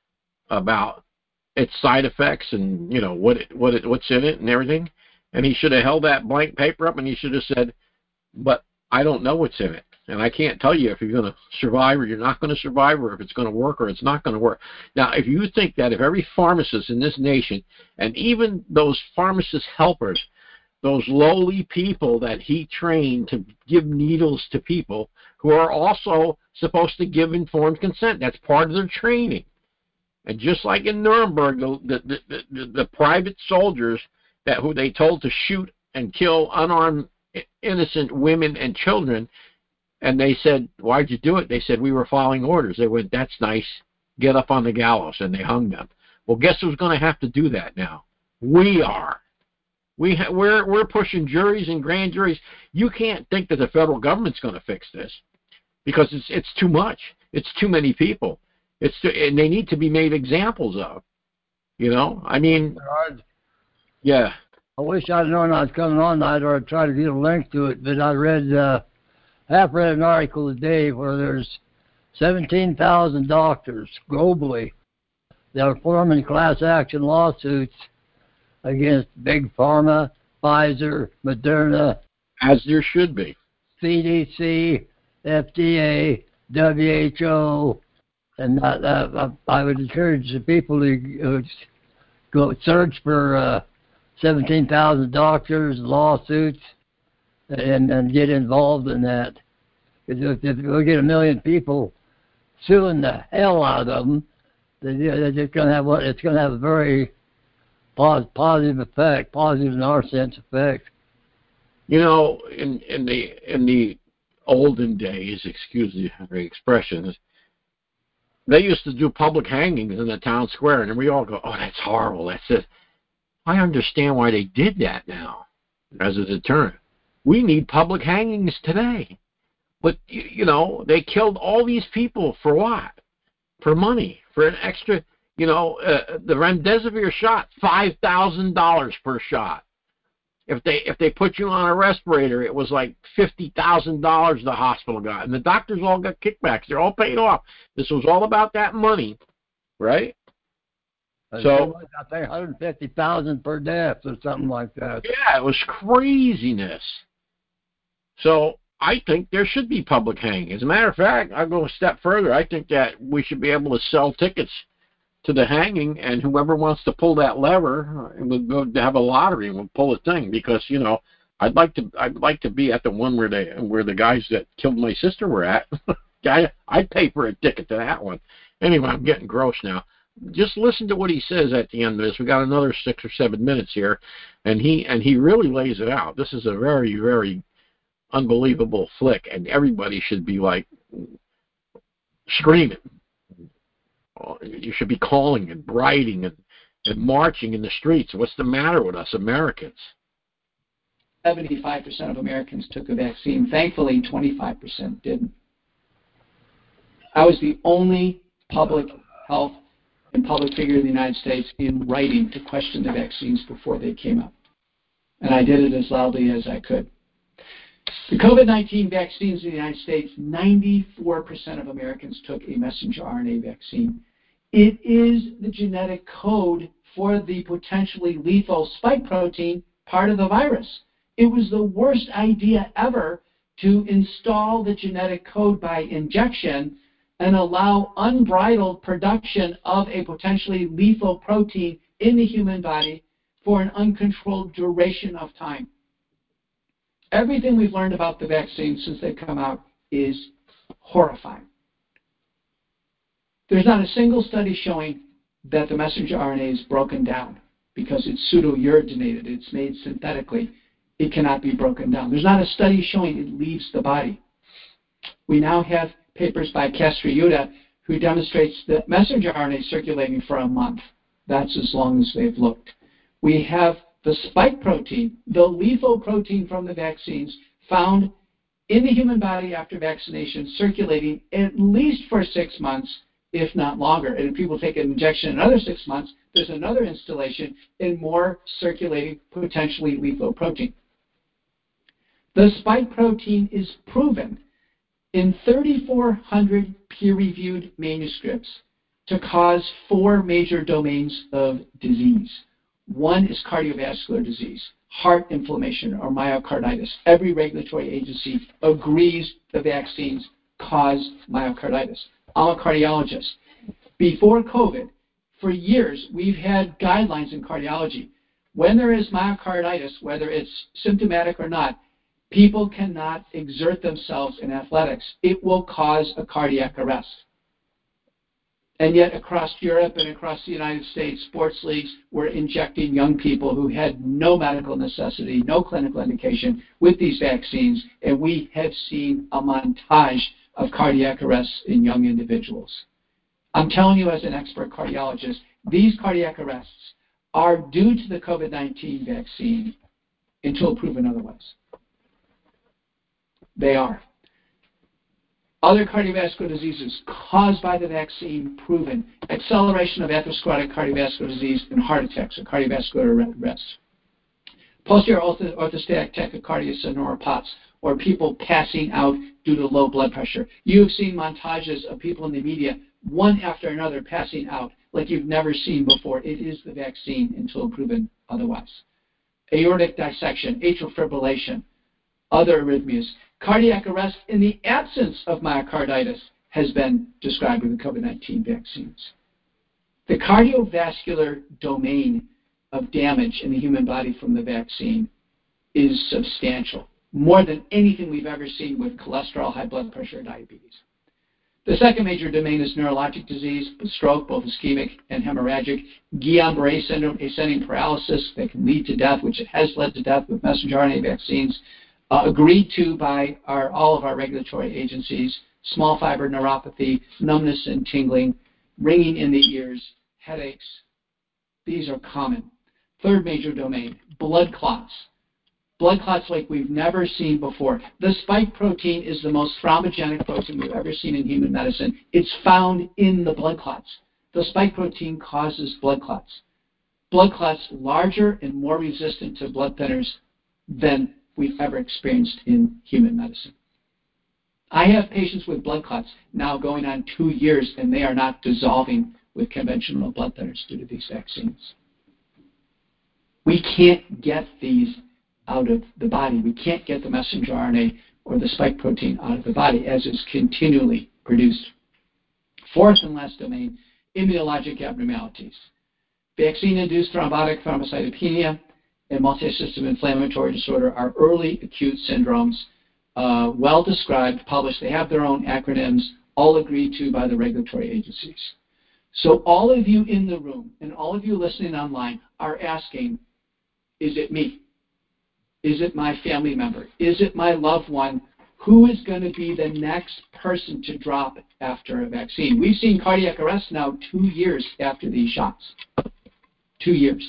about its side effects and, you know, what it, what it, what's in it and everything. And he should have held that blank paper up and he should have said, but I don't know what's in it. And I can't tell you if you're going to survive or you're not going to survive or if it's going to work or it's not going to work. Now, if you think that if every pharmacist in this nation and even those pharmacist helpers, those lowly people that he trained to give needles to people who are also supposed to give informed consent, that's part of their training. And just like in Nuremberg, the, the, the, the, the private soldiers that who they told to shoot and kill unarmed innocent women and children, and they said, why'd you do it? They said, we were following orders. They went, that's nice. Get up on the gallows. And they hung them. Well, guess who's going to have to do that now? We are. We ha- we're, we're pushing juries and grand juries. You can't think that the federal government's going to fix this because it's it's too much. It's too many people. It's too, and they need to be made examples of. You know? I mean, yeah. I wish I'd known I was coming on tonight or I'd try to get a link to it, but I read... Uh, I've read an article today where there's seventeen thousand doctors globally that are forming class action lawsuits against Big Pharma, Pfizer, Moderna. As there should be. C D C, F D A, W H O. And I, I, I would encourage the people to uh, go search for uh, seventeen thousand doctors, lawsuits, and and get involved in that. Because if, if we get a million people suing the hell out of them, they're just going to have what it's going to have a very pos- positive effect, positive in our sense effect. You know, in in the in the olden days, excuse the expressions, they used to do public hangings in the town square, and we all go, "Oh, that's horrible." That's it. I understand why they did that now, as a deterrent. We need public hangings today. But, you, you know, they killed all these people for what? For money, for an extra, you know, uh, the remdesivir shot, five thousand dollars per shot. If they if they put you on a respirator, it was like fifty thousand dollars the hospital got. And the doctors all got kickbacks. They're all paid off. This was all about that money, right? So I think one hundred fifty thousand per death or something like that. Yeah, it was craziness. So I think there should be public hanging. As a matter of fact, I'll go a step further. I think that we should be able to sell tickets to the hanging, and whoever wants to pull that lever, we'll go to have a lottery and we'll pull a thing. Because you know, I'd like to, I'd like to be at the one where they, where the guys that killed my sister were at. I, I'd pay for a ticket to that one. Anyway, I'm getting gross now. Just listen to what he says at the end of this. We got another six or seven minutes here, and he and he really lays it out. This is a very, very unbelievable flick, and everybody should be like screaming. You should be calling and writing and, and marching in the streets. What's the matter with us Americans? seventy-five percent of Americans took a vaccine. Thankfully, twenty-five percent didn't. I was the only public health and public figure in the United States in writing to question the vaccines before they came up. And I did it as loudly as I could. The COVID nineteen vaccines in the United States, ninety-four percent of Americans took a messenger R N A vaccine. It is the genetic code for the potentially lethal spike protein, part of the virus. It was the worst idea ever to install the genetic code by injection and allow unbridled production of a potentially lethal protein in the human body for an uncontrolled duration of time. Everything we've learned about the vaccine since they've come out is horrifying. There's not a single study showing that the messenger R N A is broken down because it's pseudo-uridinated. It's made synthetically. It cannot be broken down. There's not a study showing it leaves the body. We now have papers by Castriuta who demonstrates that messenger R N A circulating for a month. That's as long as they've looked. We have the spike protein, the lethal protein from the vaccines, found in the human body after vaccination, circulating at least for six months, if not longer. And if people take an injection another six months, there's another installation in more circulating, potentially lethal protein. The spike protein is proven in thirty-four hundred peer-reviewed manuscripts to cause four major domains of disease. One is cardiovascular disease, heart inflammation, or myocarditis. Every regulatory agency agrees the vaccines cause myocarditis. I'm a cardiologist. Before COVID, for years, we've had guidelines in cardiology. When there is myocarditis, whether it's symptomatic or not, people cannot exert themselves in athletics. It will cause a cardiac arrest. And yet across Europe and across the United States, sports leagues were injecting young people who had no medical necessity, no clinical indication with these vaccines, and we have seen a montage of cardiac arrests in young individuals. I'm telling you as an expert cardiologist, these cardiac arrests are due to the COVID nineteen vaccine until proven otherwise. They are. Other cardiovascular diseases caused by the vaccine proven. Acceleration of atherosclerotic cardiovascular disease and heart attacks or cardiovascular arrest. Posterior orthostatic tachycardia or P O T S, or people passing out due to low blood pressure. You have seen montages of people in the media, one after another, passing out like you've never seen before. It is the vaccine until proven otherwise. Aortic dissection, atrial fibrillation, other arrhythmias. Cardiac arrest in the absence of myocarditis has been described with the COVID nineteen vaccines. The cardiovascular domain of damage in the human body from the vaccine is substantial, more than anything we've ever seen with cholesterol, high blood pressure, or diabetes. The second major domain is neurologic disease, stroke, both ischemic and hemorrhagic, Guillain-Barré syndrome, ascending paralysis that can lead to death, which it has led to death with messenger R N A vaccines, uh, agreed to by our, all of our regulatory agencies, small fiber neuropathy, numbness and tingling, ringing in the ears, headaches. These are common. Third major domain, blood clots. Blood clots like we've never seen before. The spike protein is the most thrombogenic protein we've ever seen in human medicine. It's found in the blood clots. The spike protein causes blood clots. Blood clots larger and more resistant to blood thinners than we've ever experienced in human medicine. I have patients with blood clots now going on two years, and they are not dissolving with conventional blood thinners due to these vaccines. We can't get these out of the body. We can't get the messenger R N A or the spike protein out of the body as it's continually produced. Fourth and last domain, immunologic abnormalities. Vaccine-induced thrombotic thrombocytopenia and multisystem inflammatory disorder are early acute syndromes, uh, well described, published. They have their own acronyms, all agreed to by the regulatory agencies. So all of you in the room and all of you listening online are asking, is it me? Is it my family member? Is it my loved one? Who is going to be the next person to drop after a vaccine? We've seen cardiac arrest now two years after these shots. Two years.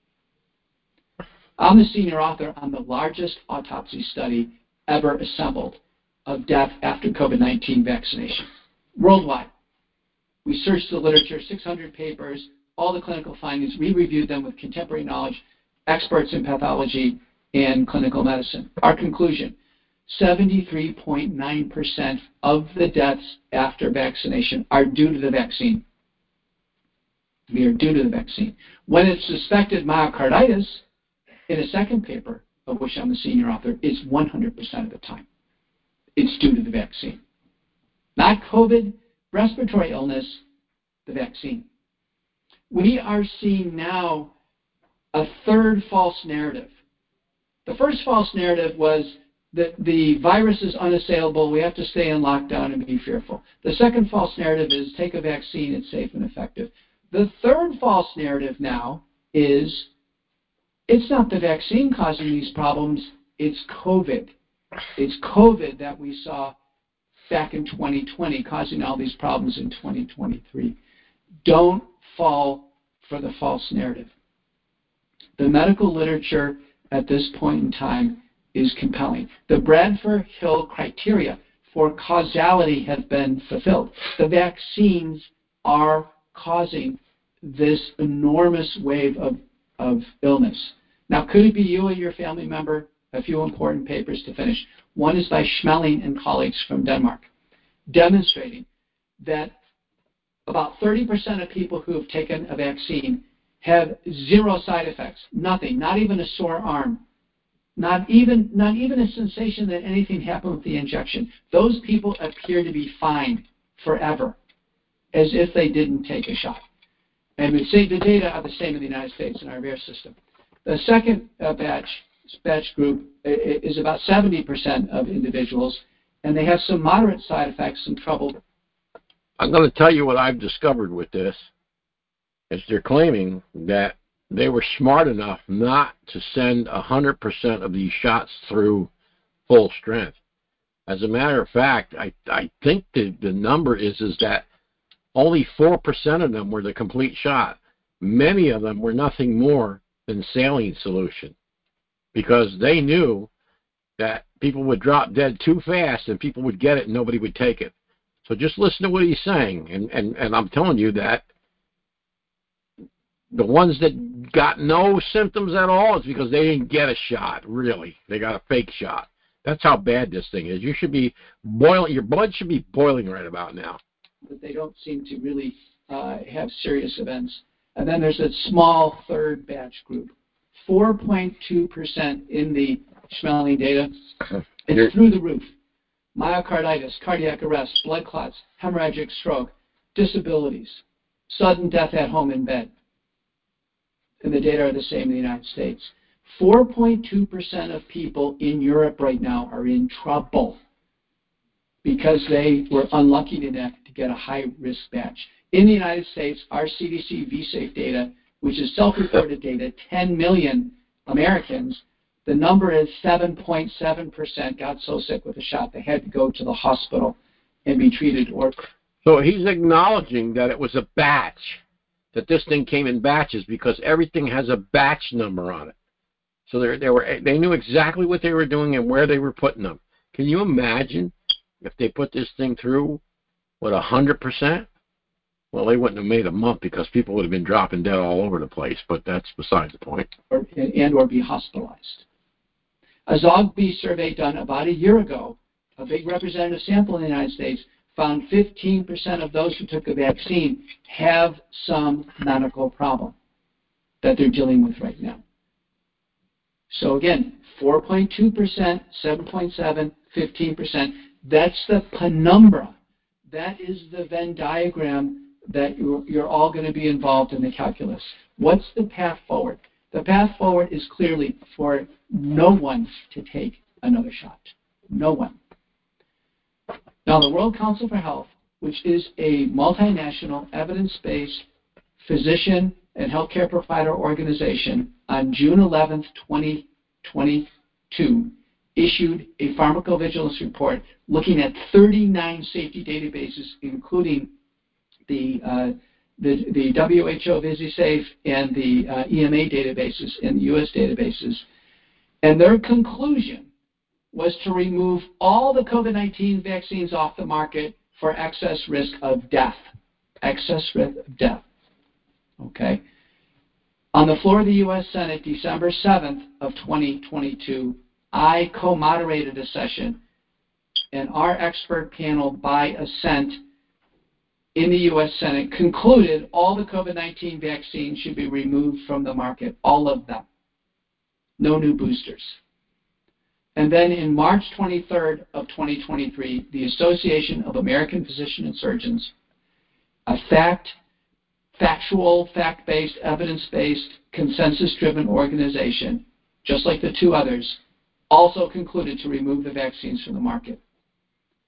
I'm the senior author on the largest autopsy study ever assembled of death after COVID nineteen vaccination, worldwide. We searched the literature, six hundred papers, all the clinical findings. We reviewed them with contemporary knowledge, experts in pathology and clinical medicine. Our conclusion, seventy-three point nine percent of the deaths after vaccination are due to the vaccine. They are due to the vaccine. When it's suspected myocarditis, in a second paper, of which I'm the senior author, it's one hundred percent of the time. It's due to the vaccine. Not COVID, respiratory illness, the vaccine. We are seeing now a third false narrative. The first false narrative was that the virus is unassailable, we have to stay in lockdown and be fearful. The second false narrative is take a vaccine, it's safe and effective. The third false narrative now is it's not the vaccine causing these problems, it's COVID. It's COVID that we saw back in twenty twenty causing all these problems in twenty twenty-three. Don't fall for the false narrative. The medical literature at this point in time is compelling. The Bradford Hill criteria for causality have been fulfilled. The vaccines are causing this enormous wave of, of illness. Now, could it be you or your family member? A few important papers to finish. One is by Schmeling and colleagues from Denmark, demonstrating that about thirty percent of people who have taken a vaccine have zero side effects, nothing, not even a sore arm, not even, not even a sensation that anything happened with the injection. Those people appear to be fine forever, as if they didn't take a shot. And we say the data are the same in the United States in our V A E R S system. The second uh, batch, batch group is about seventy percent of individuals, and they have some moderate side effects, some trouble. I'm going to tell you what I've discovered with this, is they're claiming that they were smart enough not to send one hundred percent of these shots through full strength. As a matter of fact, I, I think the, the number is, is that only four percent of them were the complete shot. Many of them were nothing more than saline solution, because they knew that people would drop dead too fast and people would get it and nobody would take it. So just listen to what he's saying. And, and, and I'm telling you that the ones that got no symptoms at all is because they didn't get a shot, really. They got a fake shot. That's how bad this thing is. You should be boiling, your blood should be boiling right about now. But they don't seem to really uh, have serious events. And then there's a small third batch group, four point two percent in the Schmeling data. It's You're, through the roof. Myocarditis, cardiac arrest, blood clots, hemorrhagic stroke, disabilities, sudden death at home in bed. And the data are the same in the United States. four point two percent of people in Europe right now are in trouble because they were unlucky enough to get a high-risk batch. In the United States, our C D C V SAFE data, which is self-reported data, ten million Americans, the number is seven point seven percent got so sick with the shot they had to go to the hospital and be treated. Or So he's acknowledging that it was a batch, that this thing came in batches because everything has a batch number on it. So they they were they knew exactly what they were doing and where they were putting them. Can you imagine if they put this thing through, what, one hundred percent? Well, they wouldn't have made a month because people would have been dropping dead all over the place, but that's beside the point. Or, and or be hospitalized. A Zogby survey done about a year ago, a big representative sample in the United States, found fifteen percent of those who took a vaccine have some medical problem that they're dealing with right now. So again, four point two percent, seven point seven, fifteen percent. That's the penumbra. That is the Venn diagram that you're, you're all going to be involved in the calculus. What's the path forward? The path forward is clearly for no one to take another shot. No one. Now, the World Council for Health, which is a multinational, evidence-based physician and healthcare provider organization, on June eleventh, twenty twenty-two, issued a pharmacovigilance report looking at thirty-nine safety databases, including the uh, the, the W H O VisiSafe and the uh, E M A databases and the U S databases. And their conclusion was to remove all the COVID nineteen vaccines off the market for excess risk of death. Excess risk of death. Okay. On the floor of the U S Senate, December seventh of twenty twenty-two, I co-moderated a session, and our expert panel, by assent in the U S Senate, concluded all the COVID nineteen vaccines should be removed from the market, all of them. No new boosters. And then in March twenty-third of twenty twenty-three, the Association of American Physicians and Surgeons, a fact, factual, fact-based, evidence-based, consensus-driven organization, just like the two others, also concluded to remove the vaccines from the market.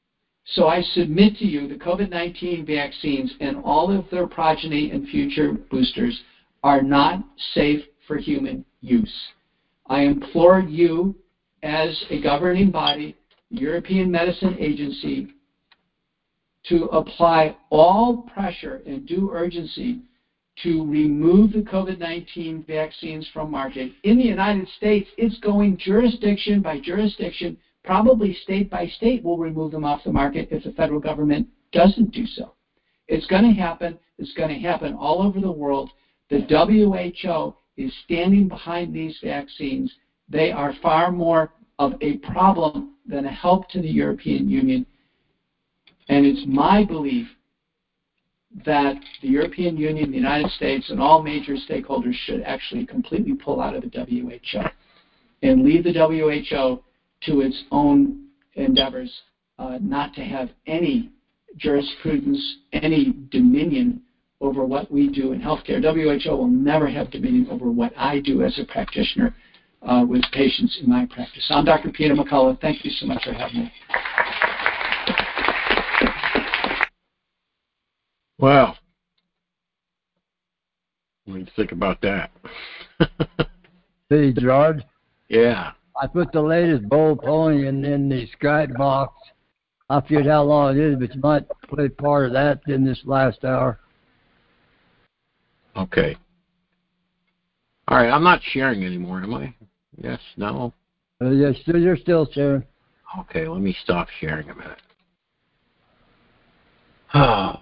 So I submit to you the COVID nineteen vaccines and all of their progeny and future boosters are not safe for human use. I implore you as a governing body, the European Medicine Agency, to apply all pressure and due urgency to remove the COVID nineteen vaccines from market. In the United States, it's going jurisdiction by jurisdiction, probably state by state will remove them off the market if the federal government doesn't do so. It's going to happen. It's going to happen all over the world. The W H O is standing behind these vaccines. They are far more of a problem than a help to the European Union. And it's my belief that the European Union, the United States, and all major stakeholders should actually completely pull out of the W H O and leave the W H O to its own endeavors, uh, not to have any jurisprudence, any dominion over what we do in healthcare. W H O will never have dominion over what I do as a practitioner uh, with patients in my practice. I'm Doctor Peter McCullough. Thank you so much for having me. Well, what do you think about that? See, George? Yeah. I put the latest bowl polling in, in the Skype box. I forget how long it is, but you might play part of that in this last hour. Okay. All right, I'm not sharing anymore, am I? Yes, no? Uh, yes, you're still sharing. Okay, let me stop sharing a minute. Ah.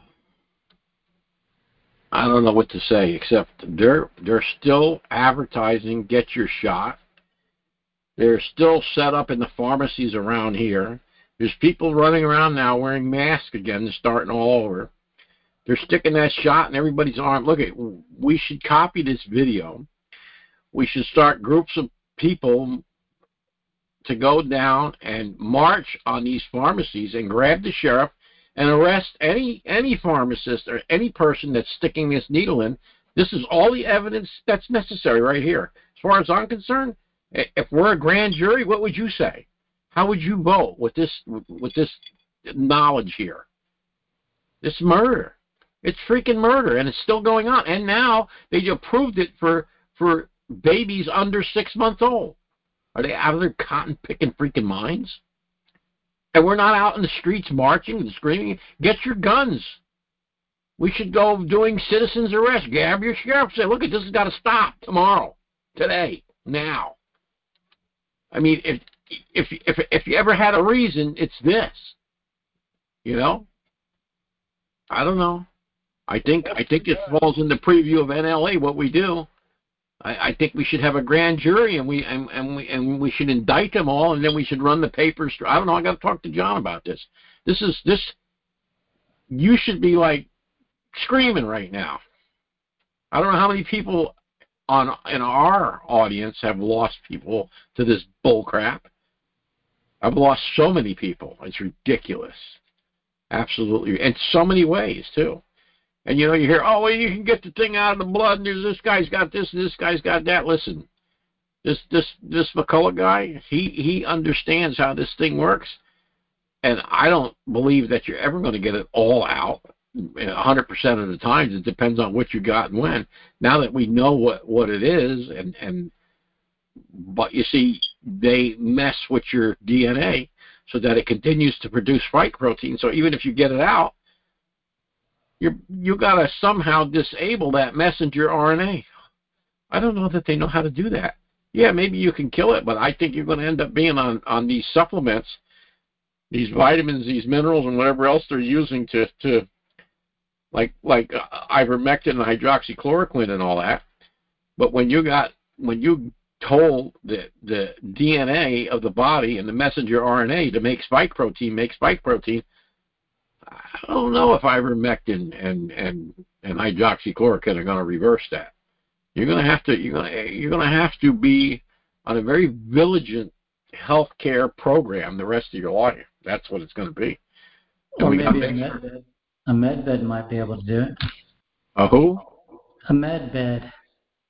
I don't know what to say, except they're they're still advertising get your shot. They're still set up in the pharmacies around here. There's people running around now wearing masks again. They're starting all over. They're sticking that shot in everybody's arm. Look, at we should copy this video. We should start groups of people to go down and march on these pharmacies and grab the sheriff and arrest any any pharmacist or any person that's sticking this needle in. This is all the evidence that's necessary right here. As far as I'm concerned, if we're a grand jury, what would you say? How would you vote with this with this knowledge here? This murder. It's freaking murder, and it's still going on. And now they approved it for for babies under six months old. Are they out of their cotton-picking freaking minds? And we're not out in the streets marching and screaming. Get your guns. We should go doing citizens arrest. Grab your sheriff. Say, look, this has got to stop tomorrow, today, now. I mean, if if if if you ever had a reason, it's this. You know. I don't know. I think I think it falls in the preview of N L A what we do. I, I think we should have a grand jury and we and, and we and we should indict them all, and then we should run the papers. I don't know. I got to talk to John about this. This is this. You should be like screaming right now. I don't know how many people on in our audience have lost people to this bull crap. I've lost so many people. It's ridiculous. Absolutely, in so many ways too. And you know, you hear, oh, well, you can get the thing out of the blood, and there's this guy's got this, and this guy's got that. Listen, this this this McCullough guy, he he understands how this thing works, and I don't believe that you're ever going to get it all out one hundred percent of the times. It depends on what you got and when. Now that we know what what it is, and and but you see, they mess with your D N A so that it continues to produce spike protein. So even if you get it out, you you got to somehow disable that messenger R N A. I don't know that they know how to do that. Yeah, maybe you can kill it, but I think you're going to end up being on, on these supplements, these vitamins, these minerals, and whatever else they're using to, to like like uh, ivermectin and hydroxychloroquine and all that. But when you got when you told the the D N A of the body and the messenger R N A to make spike protein, make spike protein, I don't know if ivermectin and and and hydroxychloroquine are going to reverse that. You're going to have to you're going to you're going to have to be on a very vigilant healthcare program the rest of your life. That's what it's going to be. Or maybe a med bed. A med bed might be able to do it. A who? A med bed.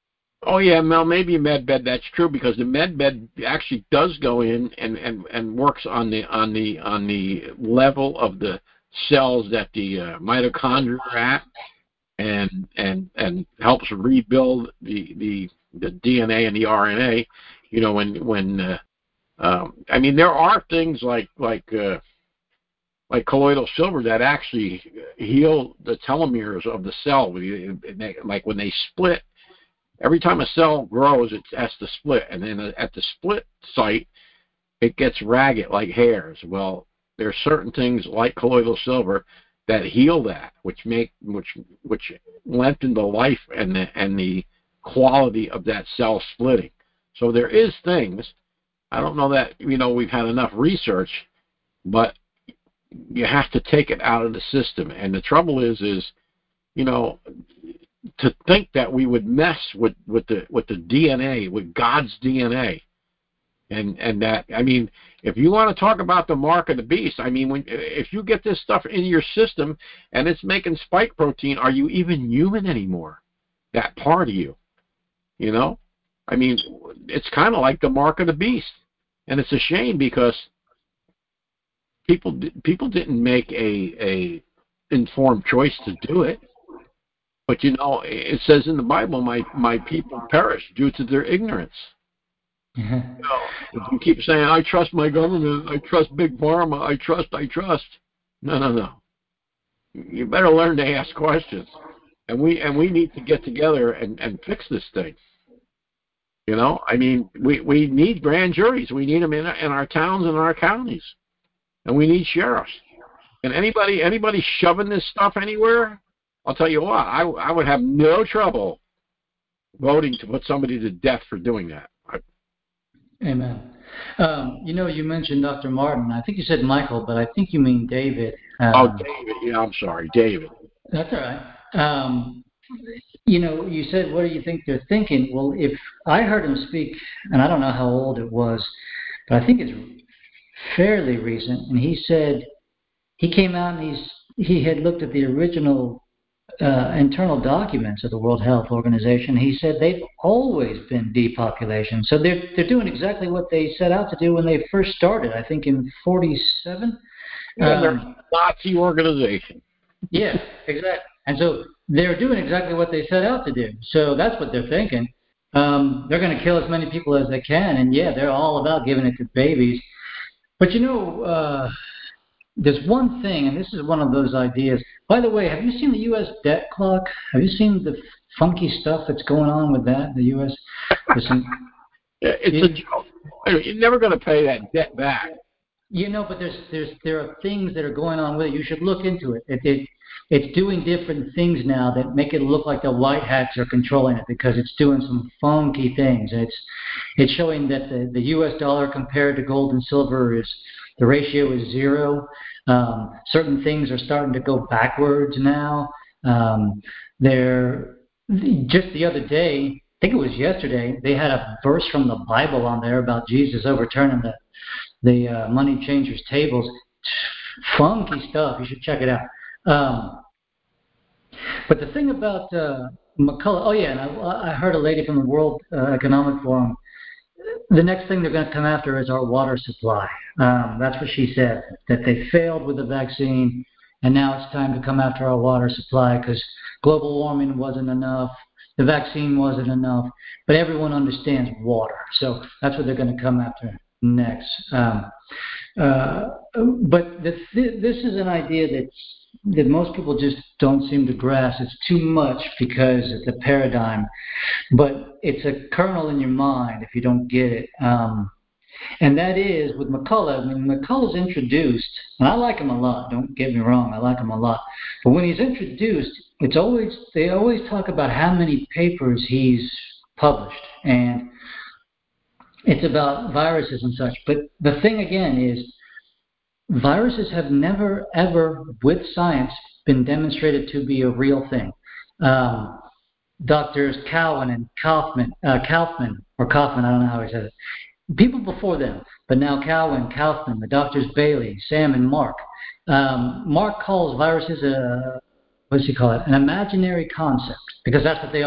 Oh yeah, Mel. Maybe MedBed. That's true because the MedBed actually does go in and, and, and works on the on the on the level of the cells that the uh, mitochondria are at, and and and helps rebuild the the the D N A and the R N A. You know, when when uh, um, I mean, there are things like like uh, like colloidal silver that actually heal the telomeres of the cell. Like when they split. Every time a cell grows, it has to split, and then at the split site, it gets ragged like hairs. Well, there are certain things like colloidal silver that heal that, which make which which lengthen the life and the and the quality of that cell splitting. So there is things. I don't know that you know we've had enough research, but you have to take it out of the system. And the trouble is, is you know. to think that we would mess with, with the with the D N A, with God's D N A, and and that I mean, if you want to talk about the mark of the beast, I mean, when if you get this stuff in your system and it's making spike protein, are you even human anymore? That part of you, you know, I mean, it's kind of like the mark of the beast, and it's a shame because people people didn't make a a informed choice to do it. But, you know, it says in the Bible, my, my people perish due to their ignorance. Yeah. You know, if you keep saying, I trust my government, I trust Big Pharma, I trust, I trust. No, no, no. You better learn to ask questions. And we and we need to get together and, and fix this thing. You know, I mean, we, we need grand juries. We need them in, in our towns and our counties. And we need sheriffs. And anybody anybody shoving this stuff anywhere, I'll tell you what, I, I would have no trouble voting to put somebody to death for doing that. I, Amen. Um, you know, you mentioned Doctor Martin. I think you said Michael, but I think you mean David. Um, oh, David. Yeah, I'm sorry, David. That's all right. Um, you know, you said, what do you think they're thinking? Well, if I heard him speak, and I don't know how old it was, but I think it's fairly recent, and he said he came out and he's he had looked at the original Uh, internal documents of the World Health Organization. He said they've always been depopulation. So they're they're doing exactly what they set out to do when they first started. I think in forty-seven. Yeah, um, they're a Nazi organization. Yeah, exactly. And so they're doing exactly what they set out to do. So that's what they're thinking. Um, they're going to kill as many people as they can, and yeah, they're all about giving it to babies. But you know. Uh, There's one thing, and this is one of those ideas. By the way, have you seen the U S debt clock? Have you seen the funky stuff that's going on with that? The U S There's some, It's it, a joke. You're never going to pay that debt back. You know, but there's there's there are things that are going on with it. You should look into it. It, it it's doing different things now that make it look like the white hats are controlling it because it's doing some funky things. And it's it's showing that the, the U S dollar compared to gold and silver is the ratio is zero. Um, certain things are starting to go backwards now. Um, they're just the other day, I think it was yesterday, they had a verse from the Bible on there about Jesus overturning the the uh, money changers tables. Funky stuff. You should check it out. Um, but the thing about uh, McCullough, oh yeah, and I, I heard a lady from the World uh, Economic Forum. The next thing they're going to come after is our water supply. Um, that's what she said, that they failed with the vaccine, and now it's time to come after our water supply because global warming wasn't enough, the vaccine wasn't enough, but everyone understands water. So that's what they're going to come after next. Um, uh, but this, this is an idea that's, that most people just don't seem to grasp. It's too much because of the paradigm, but it's a kernel in your mind if you don't get it. Um, and that is with McCullough. When McCullough's introduced, and I like him a lot, don't get me wrong, I like him a lot, but when he's introduced, it's always they always talk about how many papers he's published, and it's about viruses and such. But the thing again is, viruses have never, ever, with science, been demonstrated to be a real thing. Um, Doctors Cowan and Kaufman, uh, Kaufman, or Kaufman, I don't know how he says it, people before them, but now Cowan, Kaufman, the doctors Bailey, Sam, and Mark. Um, Mark calls viruses a, what does he call it, an imaginary concept, because that's what they are.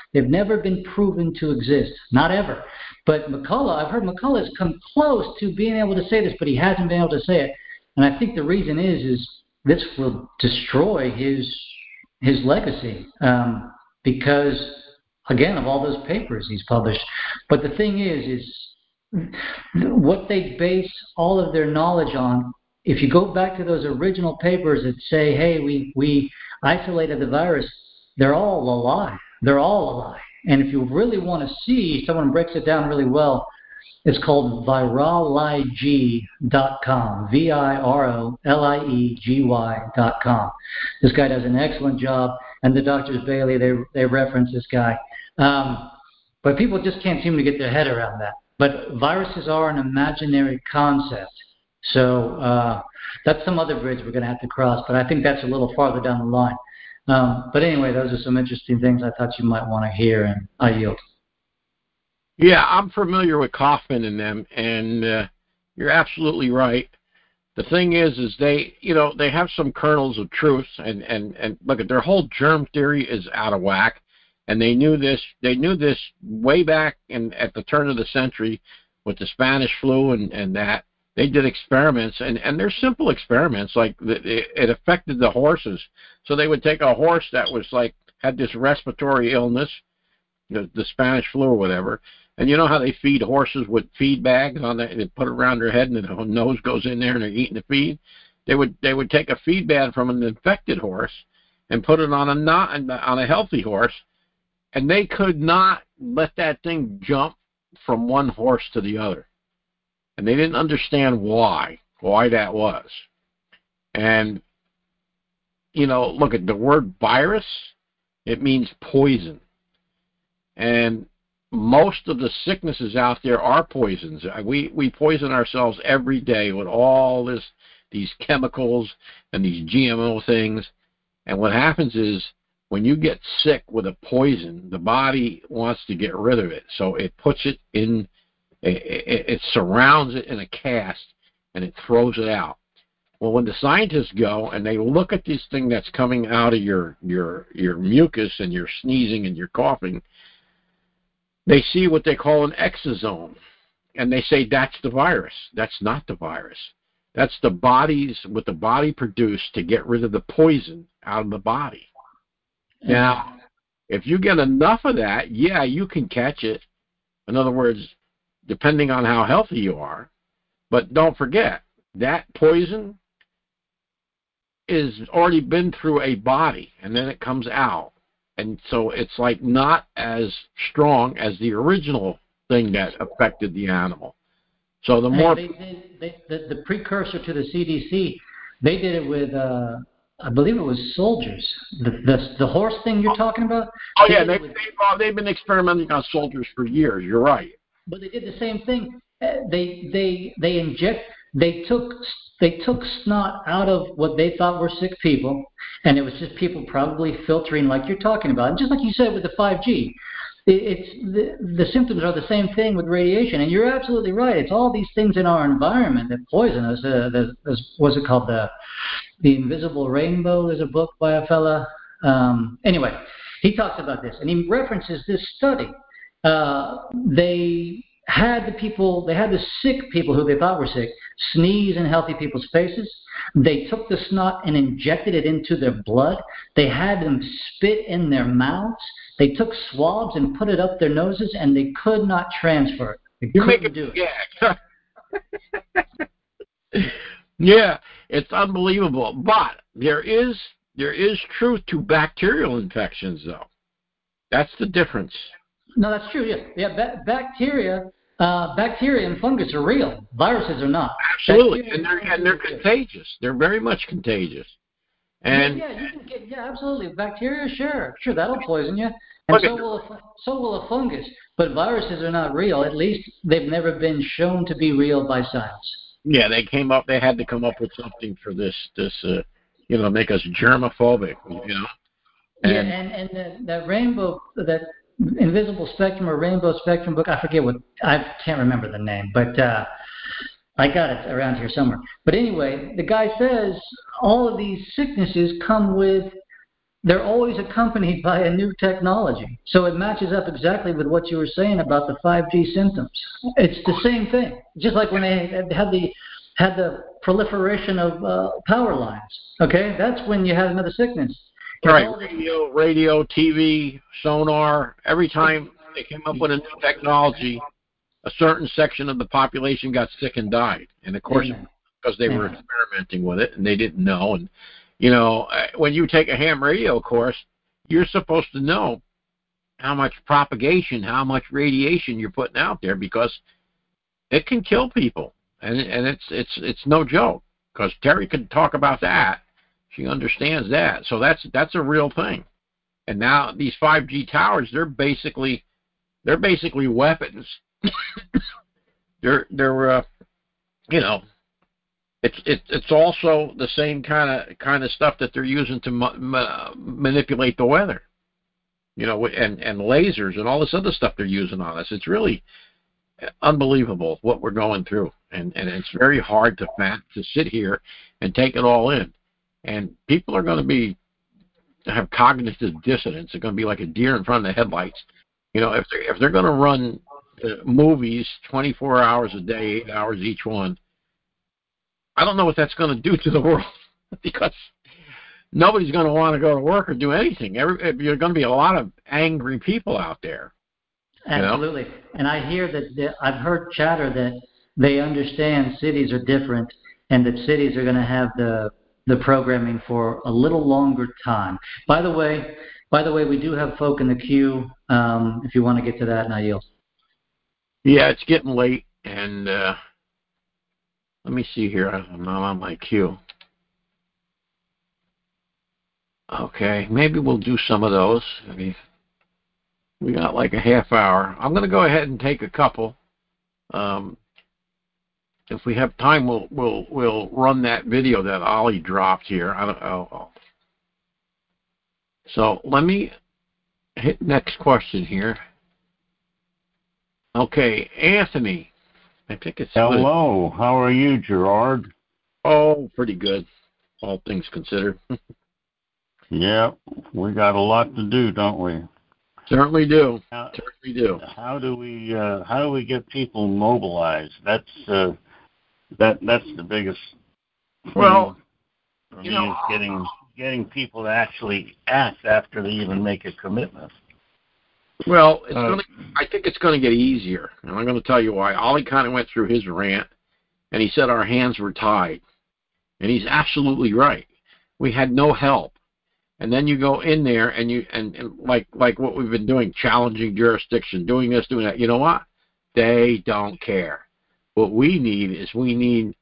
They've never been proven to exist, not ever. But McCullough, I've heard McCullough has come close to being able to say this, but he hasn't been able to say it. And I think the reason is, is this will destroy his his legacy um, because, again, of all those papers he's published. But the thing is, is what they base all of their knowledge on. If you go back to those original papers that say, hey, we, we isolated the virus, they're all a lie. They're all a lie. And if you really want to see, someone breaks it down really well, it's called virology dot com, V I R O L I E G Y dot com. This guy does an excellent job, and the Doctors Bailey, they, they reference this guy. Um, but people just can't seem to get their head around that. But viruses are an imaginary concept. So uh, that's some other bridge we're going to have to cross, but I think that's a little farther down the line. Um, but anyway, those are some interesting things I thought you might want to hear, and I yield. Yeah, I'm familiar with Kaufman and them, and uh, you're absolutely right. The thing is, is they, you know, they have some kernels of truth, and, and, and look at their whole germ theory is out of whack, and they knew this. They knew this way back in at the turn of the century with the Spanish flu and, and that. They did experiments, and, and they're simple experiments. Like the, it affected the horses, so they would take a horse that was like had this respiratory illness, the, the Spanish flu or whatever. And you know how they feed horses with feed bags on that, and they put it around their head, and the nose goes in there, and they're eating the feed. They would they would take a feed bag from an infected horse and put it on a not on a healthy horse, and they could not let that thing jump from one horse to the other, and they didn't understand why why that was. And you know, look at the word virus; it means poison, and most of the sicknesses out there are poisons. We we poison ourselves every day with all this, these chemicals and these G M O things. And what happens is when you get sick with a poison, the body wants to get rid of it. So it puts it in, it, it, it surrounds it in a cast, and it throws it out. Well, when the scientists go and they look at this thing that's coming out of your your your mucus and your sneezing and your coughing, they see what they call an exosome, and they say that's the virus. That's not the virus. That's the body's, what the body produced to get rid of the poison out of the body. Now, if you get enough of that, yeah, you can catch it. In other words, depending on how healthy you are. But don't forget, that poison is already been through a body, and then it comes out. And so it's like not as strong as the original thing that affected the animal. So the more they did, they, the, the precursor to the C D C, they did it with, uh, I believe it was soldiers. The, the the horse thing you're talking about. Oh yeah, they, they, with, they well, they've been experimenting on soldiers for years. You're right. But they did the same thing. Uh, they they they inject. They took they took snot out of what they thought were sick people, and it was just people probably filtering like you're talking about. And just like you said with the five G, it, it's the, the symptoms are the same thing with radiation. And you're absolutely right. It's all these things in our environment that poison us. Uh, there's, there's, what's it called? The the Invisible Rainbow. There's a book by a fella. Um, anyway, he talks about this, and he references this study. Uh, they had the people, they had the sick people who they thought were sick sneeze in healthy people's faces. They took the snot and injected it into their blood. They had them spit in their mouths. They took swabs and put it up their noses, and they could not transfer it. They You're couldn't making, do it. Yeah. Yeah, it's unbelievable. But there is there is truth to bacterial infections, though. That's the difference. No, that's true. Yeah, yeah. Ba- bacteria, uh, bacteria and fungus are real. Viruses are not. Absolutely, Bacteria and they're and and they're contagious. They're very much contagious. And yeah, yeah, you can get yeah, absolutely. Bacteria, sure, sure, that'll poison you, and so will a, so will a fungus. But viruses are not real. At least they've never been shown to be real by science. Yeah, they came up. They had to come up with something for this. This, uh, you know, make us germophobic. You know. And, yeah, and and that, that rainbow, that invisible spectrum or rainbow spectrum book. I forget what. I can't remember the name, but uh, I got it around here somewhere. But anyway, the guy says all of these sicknesses come with they're always accompanied by a new technology. So it matches up exactly with what you were saying about the five G symptoms. It's the same thing. Just like when they had the had the proliferation of uh, power lines. Okay, that's when you had another sickness. Right, radio, radio, T V, sonar. Every time they came up with a new technology, a certain section of the population got sick and died. And of course, Amen. because they Amen. were experimenting with it and they didn't know. And you know, when you take a ham radio course, you're supposed to know how much propagation, how much radiation you're putting out there, because it can kill people, and and it's it's it's no joke. Because Terry can talk about that, she understands that, so that's that's a real thing. And now these five G towers, they're basically they're basically weapons. they're they're uh, you know. It's it's it's also the same kind of kind of stuff that they're using to ma- ma- manipulate the weather, you know, and and lasers and all this other stuff they're using on us. It's really unbelievable what we're going through, and and it's very hard to to sit here and take it all in. And people are going to be have cognitive dissonance. They're going to be like a deer in front of the headlights. You know, if they're if they're going to run uh, movies twenty-four hours a day, eight hours each one. I don't know what that's going to do to the world, because nobody's going to want to go to work or do anything. Every, you're going to be a lot of angry people out there. Absolutely. You know? And I hear that, that I've heard chatter that they understand cities are different, and that cities are going to have the the programming for a little longer time. By the way, by the way, we do have folk in the queue. Um, if you want to get to that, and I yield. Yeah, it's getting late, and. Uh, Let me see here. I'm not on my queue. Okay, maybe we'll do some of those. I mean, we got like a half hour. I'm going to go ahead and take a couple. Um, if we have time, we'll we'll we'll run that video that Ollie dropped here. I don't know. So let me hit next question here. Okay, Anthony. I think it's hello. Good. How are you, Gerard? Oh, pretty good, all things considered. Yeah, we got a lot to do, don't we? Certainly do. How, Certainly do. How do we uh, how do we get people mobilized? That's uh, that that's the biggest. Well, for you me know, is getting getting people to actually act after they even make a commitment. Well, it's uh, gonna, I think it's going to get easier, and I'm going to tell you why. Ollie kind of went through his rant, and he said our hands were tied, and he's absolutely right. We had no help, and then you go in there and you and, and like like what we've been doing, challenging jurisdiction, doing this, doing that. You know what? They don't care. What we need is we need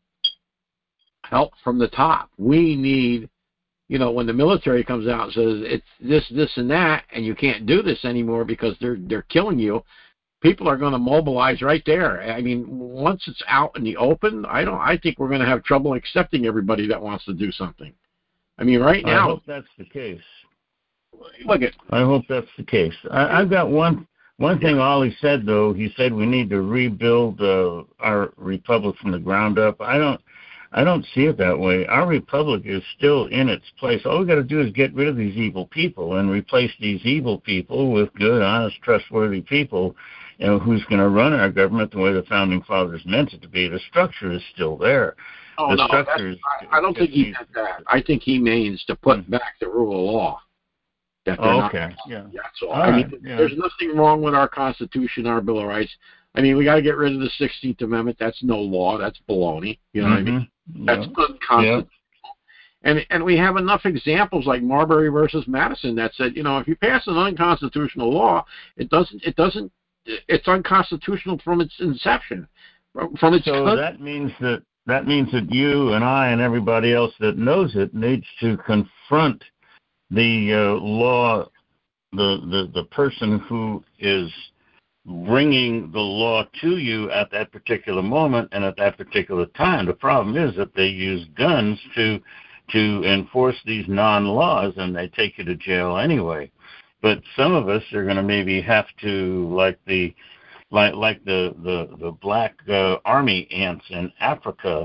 help from the top. We need. You know, when the military comes out and says it's this, this, and that, and you can't do this anymore because they're they're killing you, people are going to mobilize right there. I mean, once it's out in the open, I don't. I think we're going to have trouble accepting everybody that wants to do something. I mean, right now. I hope that's the case. Look at. I hope that's the case. I, I've got one one thing Ollie said though. He said we need to rebuild uh, our republic from the ground up. I don't. I don't see it that way. Our republic is still in its place. All we got to do is get rid of these evil people and replace these evil people with good, honest, trustworthy people, you know, who's going to run our government the way the founding fathers meant it to be. The structure is still there. Oh, the no, structure is, I, I don't think he meant that. I think he means to put mm-hmm. back the rule of law. That they're oh, okay. Not, yeah. That's all. all I right. mean, yeah. There's nothing wrong with our Constitution, our Bill of Rights. I mean, we got to get rid of the sixteenth Amendment. That's no law. That's baloney. You know mm-hmm. what I mean? That's yep. unconstitutional. Yep. And and we have enough examples like Marbury versus Madison that said, you know, if you pass an unconstitutional law, it doesn't it doesn't it's unconstitutional from its inception. From its so con- that means that that means that you and I and everybody else that knows it needs to confront the uh, law, the, the the person who is bringing the law to you at that particular moment and at that particular time. The problem is that they use guns to to enforce these non-laws, and they take you to jail anyway. But some of us are going to maybe have to, like the like like the the the black uh, army ants in Africa,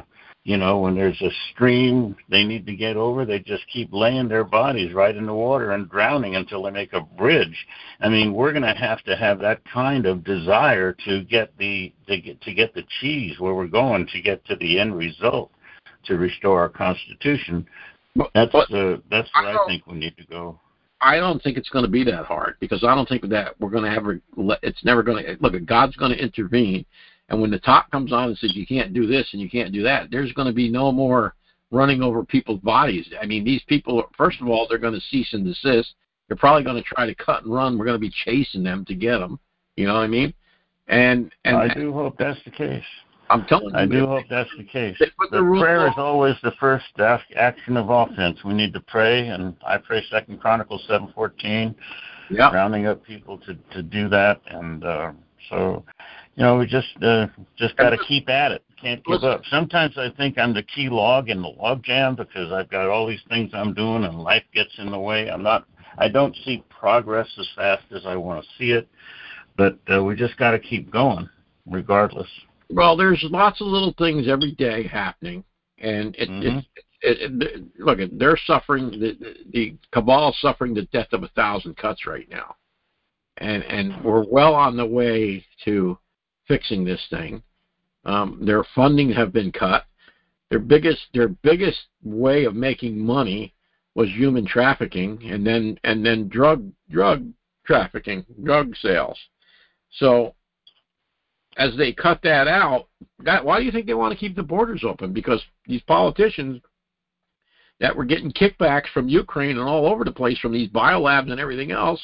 You know, when there's a stream they need to get over, they just keep laying their bodies right in the water and drowning until they make a bridge. I mean, we're going to have to have that kind of desire to get the to get, to get the cheese where we're going, to get to the end result, to restore our Constitution. That's but, uh, that's where I, I think we need to go. I don't think it's going to be that hard, because I don't think that we're going to ever. It's never going to look. God's going to intervene. And when the top comes on and says you can't do this and you can't do that, there's going to be no more running over people's bodies. I mean, these people, first of all, they're going to cease and desist. They're probably going to try to cut and run. We're going to be chasing them to get them. You know what I mean? And and I do hope that's the case. I'm telling you. I do hope that's the case. The prayer is always the first action of offense. We need to pray, and I pray Second Chronicles seven fourteen, yeah. rounding up people to, to do that. And uh, so... You know, we just uh, just got to keep at it. Can't give up. Sometimes I think I'm the key log in the log jam because I've got all these things I'm doing and life gets in the way. I'm not. I don't see progress as fast as I want to see it, but uh, we just got to keep going, regardless. Well, there's lots of little things every day happening, and it, mm-hmm. it, it, it, it look, they're suffering. The, the cabal is suffering the death of a thousand cuts right now, and and we're well on the way to fixing this thing. Um, their funding have been cut. Their biggest their biggest way of making money was human trafficking, and then and then drug drug trafficking, drug sales. So as they cut that out, that, why do you think they want to keep the borders open? Because these politicians that were getting kickbacks from Ukraine and all over the place from these biolabs and everything else,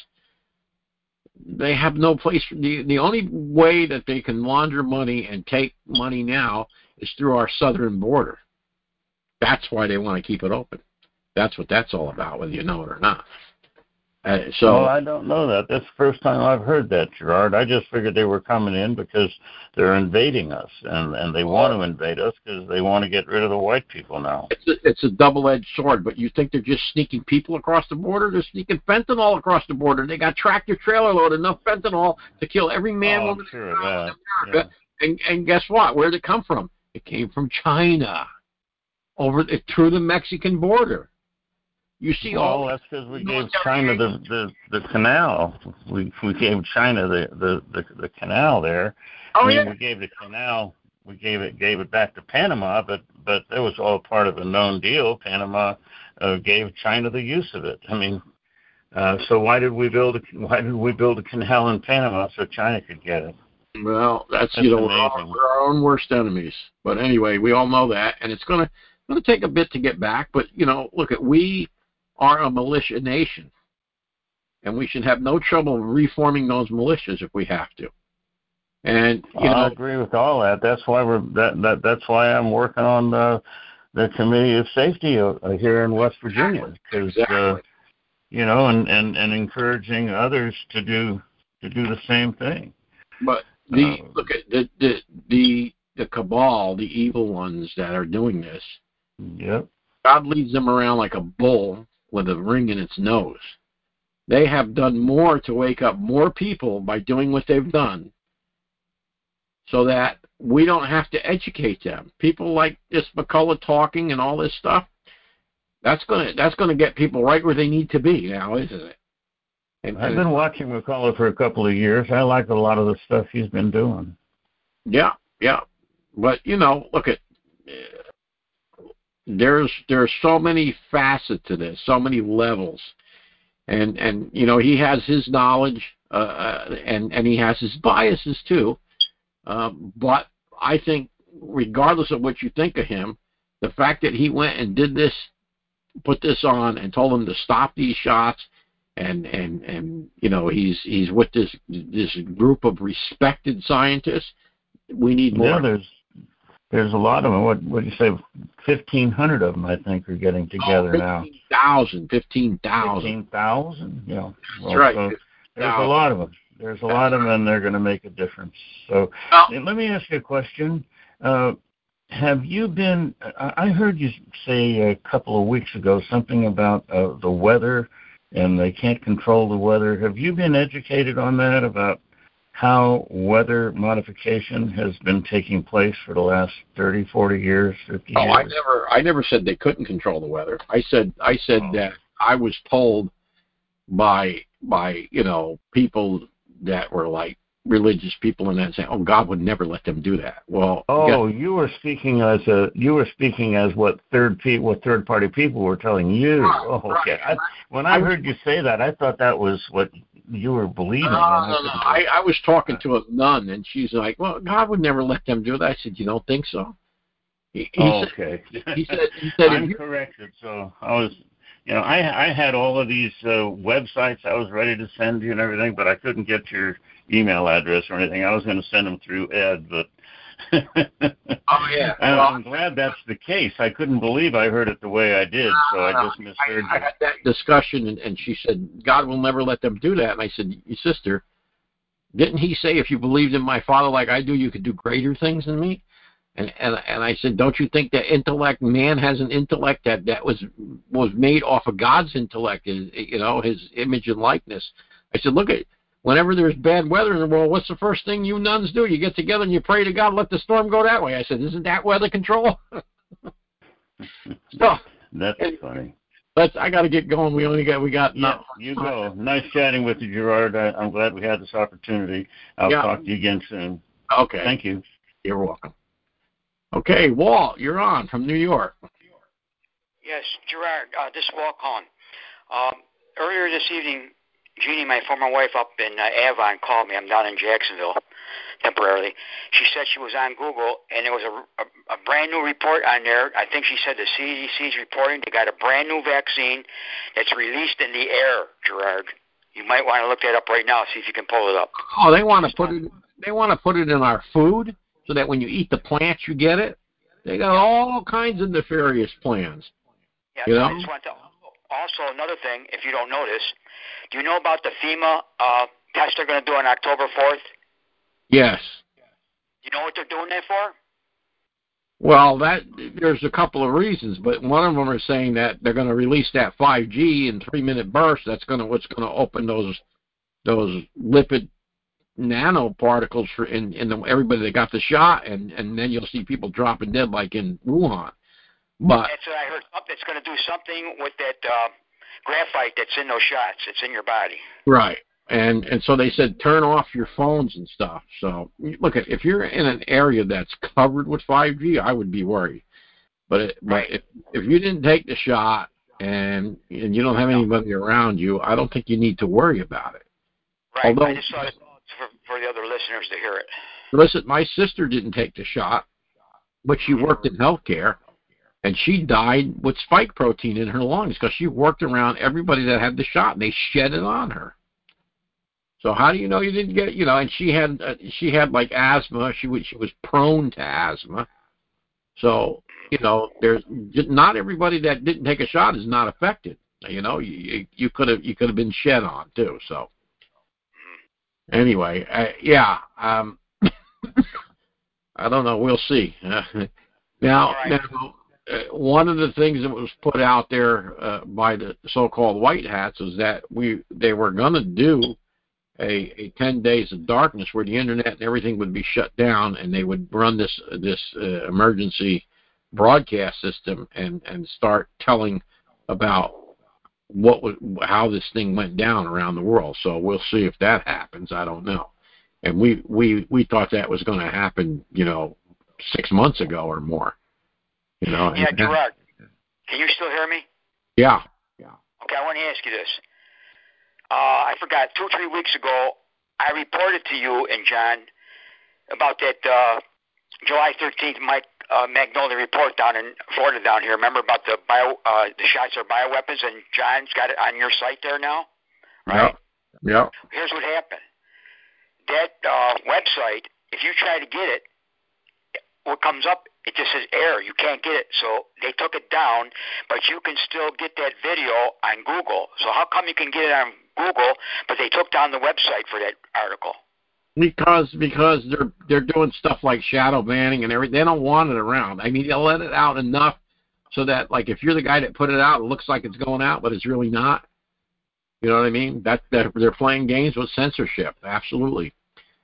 they have no place. The, the only way that they can launder money and take money now is through our southern border. That's why they want to keep it open. That's what that's all about, whether you know it or not. Uh, so well, I don't know that. That's the first time I've heard that, Gerard. I just figured they were coming in because they're invading us, and, and they want to invade us because they want to get rid of the white people now. It's a, it's a double-edged sword, but you think they're just sneaking people across the border? They're sneaking fentanyl across the border. They got tractor-trailer load enough fentanyl to kill every man, oh, woman, sure in America. Yeah. And, and guess what? Where did it come from? It came from China, over through the Mexican border. You see, well, all that's because we gave China the, the, the canal. We we gave China the, the, the, the canal there. Oh I mean, yeah. We gave the canal. We gave it gave it back to Panama, but but that was all part of a known deal. Panama uh, gave China the use of it. I mean, uh, so why did we build a, why did we build a canal in Panama so China could get it? Well, that's, that's you know, amazing. we're, all, we're our own worst enemies. But anyway, we all know that, and it's gonna gonna take a bit to get back. But you know, look at we. are a militia nation, and we should have no trouble reforming those militias if we have to. And you I know, agree with all that. That's why we're that, that that's why I'm working on the the Committee of Safety uh, here in West Virginia, because exactly. uh, you know, and, and, and encouraging others to do to do the same thing. But the uh, look at the the the the cabal, the evil ones that are doing this. Yep. God leads them around like a bull with a ring in its nose. They have done more to wake up more people by doing what they've done, so that we don't have to educate them. People like this McCullough talking and all this stuff, that's gonna that's gonna get people right where they need to be now, isn't it? And, I've and been watching McCullough for a couple of years. I like a lot of the stuff he's been doing. Yeah, yeah. But you know, look at there's there's so many facets to this, so many levels, and and you know he has his knowledge, uh, and and he has his biases too. Um, but I think, regardless of what you think of him, the fact that he went and did this, put this on, and told them to stop these shots, and and and you know he's he's with this this group of respected scientists. We need more. Yeah, there's there's a lot of them. What what do you say? Fifteen hundred of them, I think, are getting together oh, now. Fifteen thousand. Fifteen thousand. Fifteen thousand. Yeah. Well, That's right. So there's a lot of them. There's a lot of them, and they're going to make a difference. So oh. Let me ask you a question. Uh, have you been? I heard you say a couple of weeks ago something about uh, the weather, and they can't control the weather. Have you been educated on that, about how weather modification has been taking place for the last thirty, forty years, fifty Oh, years? I never, I never said they couldn't control the weather. I said, I said Oh. that I was told by, by, you know, people that were like religious people and that saying, oh, God would never let them do that. Well, Oh, guess, you were speaking as a, you were speaking as what third pe- what third party people were telling you. Right, Oh, okay. right. I, when I, I was, heard you say that, I thought that was what you were believing. no, and I, no, no. couldn't I, I was talking to a nun, and she's like, well, God would never let them do that. I said, you don't think so? He, he Oh, said, okay. he said, he said, if I'm you, corrected. So I was, you know, I I had all of these uh, websites I was ready to send you and everything, but I couldn't get your email address or anything. I was going to send them through Ed, but oh yeah, I'm, well, I'm glad that's the case. I couldn't believe I heard it the way I did, so I just misheard I, I you. had that discussion, and, and she said, God will never let them do that. And I said, your sister, didn't he say if you believed in my Father like I do, you could do greater things than me? And and and I said, don't you think that intellect, man has an intellect that, that was was made off of God's intellect, you know, his image and likeness. I said, look at, whenever there's bad weather in the world, what's the first thing you nuns do? You get together and you pray to God, let the storm go that way. I said, isn't that weather control? So That's anyway, funny. let's. I got to get going. We only got we got. Yeah, you go. Nice chatting with you, Gerard. I, I'm glad we had this opportunity. I'll yeah. talk to you again soon. Okay. Thank you. You're welcome. Okay, Walt, you're on from New York. Yes, Gerard, uh, this is Walt calling. Um, earlier this evening, Jeannie, my former wife up in uh, Avon, called me. I'm down in Jacksonville temporarily. She said she was on Google, and there was a, a, a brand new report on there. I think she said the C D C is reporting they got a brand new vaccine that's released in the air, Gerard. You might want to look that up right now, see if you can pull it up. Oh, they want to put it. They want to put it in our food so that when you eat the plants, you get it. They got all kinds of nefarious plans. Yeah, you so know? I just want to. Also, another thing, if you don't notice, do you know about the FEMA uh, test they're going to do on October fourth? Yes. You know what they're doing that for? Well, that there's a couple of reasons, but one of them are saying that they're going to release that five G in three-minute bursts. That's going to what's going to open those those lipid nanoparticles for in, in the, everybody that got the shot, and, and then you'll see people dropping dead like in Wuhan. But that's what I heard. It's going to do something with that uh, graphite that's in those shots. It's in your body. Right. And and so they said turn off your phones and stuff. So look, at if you're in an area that's covered with five G, I would be worried. But it, right. but if if you didn't take the shot and and you don't have anybody around you, I don't think you need to worry about it. Right. Although, I just thought it for for the other listeners to hear it. Listen, my sister didn't take the shot, but she worked in healthcare, and she died with spike protein in her lungs because she worked around everybody that had the shot, and they shed it on her. So how do you know you didn't get it? You know, and she had uh, she had like asthma. She was she was prone to asthma. So you know, there's not everybody that didn't take a shot is not affected. You know, you you could have you could have been shed on too. So anyway, uh, yeah, um, I don't know. We'll see. Uh, now, right. now, uh, one of the things that was put out there uh, by the so-called white hats was that we they were going to do A, a ten days of darkness where the internet and everything would be shut down, and they would run this this uh, emergency broadcast system and, and start telling about what was, how this thing went down around the world. So we'll see if that happens. I don't know. And we we, we thought that was going to happen, you know, six months ago or more. You know. Yeah, and, Gerard, can you still hear me? Yeah. Yeah. Okay, I want to ask you this. Uh, I forgot, two or three weeks ago, I reported to you and John about that uh, July thirteenth Mike uh, Magnolia report down in Florida down here. Remember about the bio, uh, the shots are bioweapons, and John's got it on your site there now, right? Yeah. Yeah. Here's what happened. That uh, website, if you try to get it, what comes up, it just says error. You can't get it. So they took it down, but you can still get that video on Google. So how come you can get it on Google, but they took down the website for that article? Because because they're they're doing stuff like shadow banning and everything. They don't want it around. I mean, they'll let it out enough so that, like, if you're the guy that put it out, it looks like it's going out, but it's really not. You know what I mean? That, that they're playing games with censorship. Absolutely.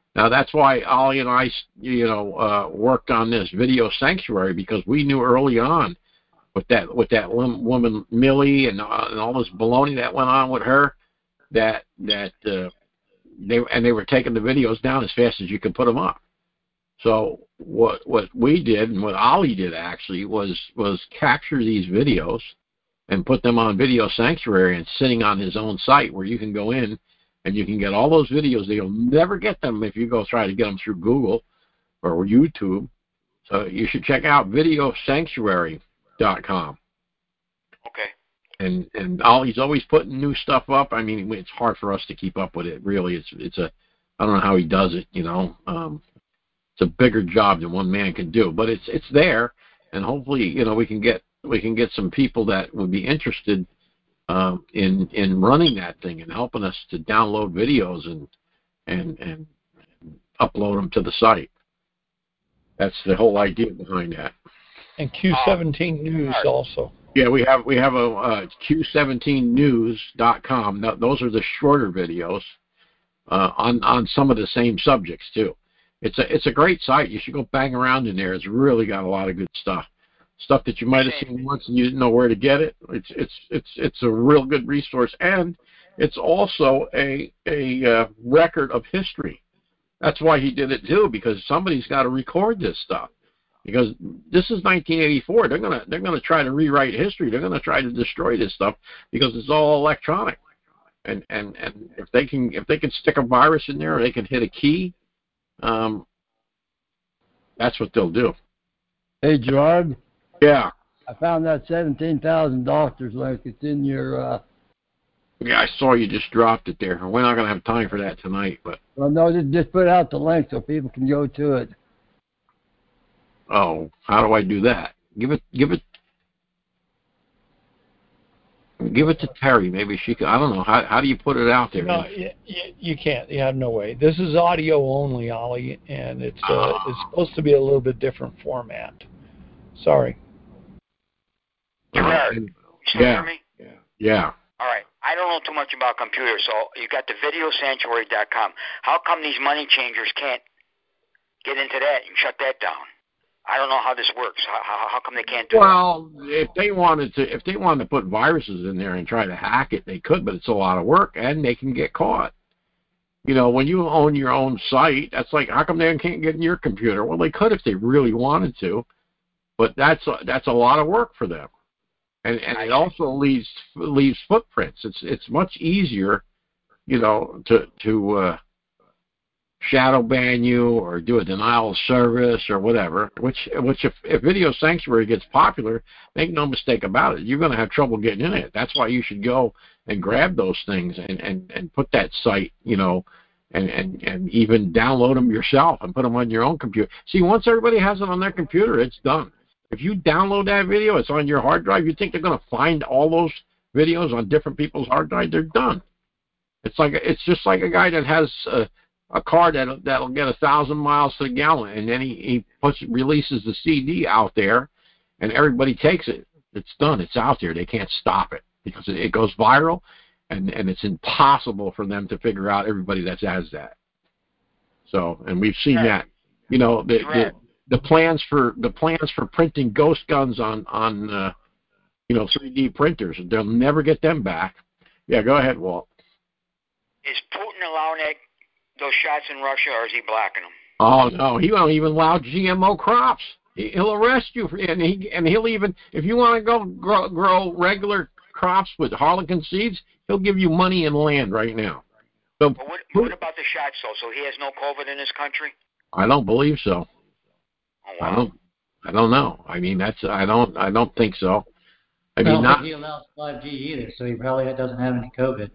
Now that's why Ollie and I, you know, uh, worked on this video sanctuary, because we knew early on with that with that woman Millie and, uh, and all this baloney that went on with her, that that uh, they and they were taking the videos down as fast as you could put them up. So what what we did, and what Ollie did actually, was was capture these videos and put them on Video Sanctuary and sitting on his own site where you can go in and you can get all those videos. You'll never get them if you go try to get them through Google or YouTube. So you should check out video sanctuary dot com. Okay. And and Ollie's always putting new stuff up. I mean, it's hard for us to keep up with it. Really, it's it's a I don't know how he does it. You know, um, it's a bigger job than one man can do. But it's it's there, and hopefully, you know, we can get we can get some people that would be interested um, in in running that thing and helping us to download videos and and and upload them to the site. That's the whole idea behind that. And Q seventeen News also. Yeah, we have we have a uh, Q seventeen news dot com. Those are the shorter videos uh, on on some of the same subjects too. It's a it's a great site. You should go bang around in there. It's really got a lot of good stuff. Stuff that you might have seen once and you didn't know where to get it. It's it's it's it's a real good resource, and it's also a a uh, record of history. That's why he did it too, because somebody's got to record this stuff. Because this is nineteen eighty-four, they're gonna they're gonna try to rewrite history. They're gonna try to destroy this stuff because it's all electronic. And and and if they can if they can stick a virus in there, or they can hit a key, um, that's what they'll do. Hey, Gerard. Yeah. I found that seventeen thousand doctors link. It's in your. Uh... Yeah, I saw you just dropped it there. We're not gonna have time for that tonight, but. Well, no, just just put out the link so people can go to it. Oh, how do I do that? Give it, give it, give it to Terry. Maybe she can. I don't know. How how do you put it out there? No, you, you can't. You have no way. This is audio only, Ollie, and it's uh, uh, it's supposed to be a little bit different format. Sorry. Gerard, you still yeah. hear me? Yeah. Yeah. All right. I don't know too much about computers, so you got the video sanctuary dot com. How come these money changers can't get into that and shut that down? I don't know how this works. How, how, how come they can't do well, that? Well, if they wanted to, if they wanted to put viruses in there and try to hack it, they could, but it's a lot of work, and they can get caught. You know, when you own your own site, that's like, how come they can't get in your computer? Well, they could if they really wanted to, but that's a, that's a lot of work for them, and and it also leaves leaves footprints. It's it's much easier, you know, to to uh, shadow ban you or do a denial of service or whatever, which which if, if Video Sanctuary gets popular, make no mistake about it, you're going to have trouble getting in it. That's why you should go and grab those things and, and, and put that site, you know, and, and, and even download them yourself and put them on your own computer. See, once everybody has it on their computer, it's done. If you download that video, it's on your hard drive, you think they're going to find all those videos on different people's hard drive, they're done. It's like it's just like a guy that has uh, a car that'll, that'll get a thousand miles to the gallon, and then he, he puts, releases the C D out there, and everybody takes it. It's done. It's out there. They can't stop it because it, it goes viral, and, and it's impossible for them to figure out everybody that has that. So, and we've seen that. You know, the the, the plans for the plans for printing ghost guns on on uh, you know three D printers. They'll never get them back. Yeah, go ahead, Walt. Is Putin allowing that? Those shots in Russia, or is he blocking them? Oh no, he won't even allow G M O crops. He, he'll arrest you, for, and he and he'll even, if you want to go grow, grow regular crops with harlequin seeds, he'll give you money and land right now. So, but what, what about the shots, though? So he has no COVID in this country? I don't believe so. Oh, wow. I don't. I don't know. I mean, that's. I don't. I don't think so. I, I mean, don't not. think he allows five G either, so he probably doesn't have any COVID.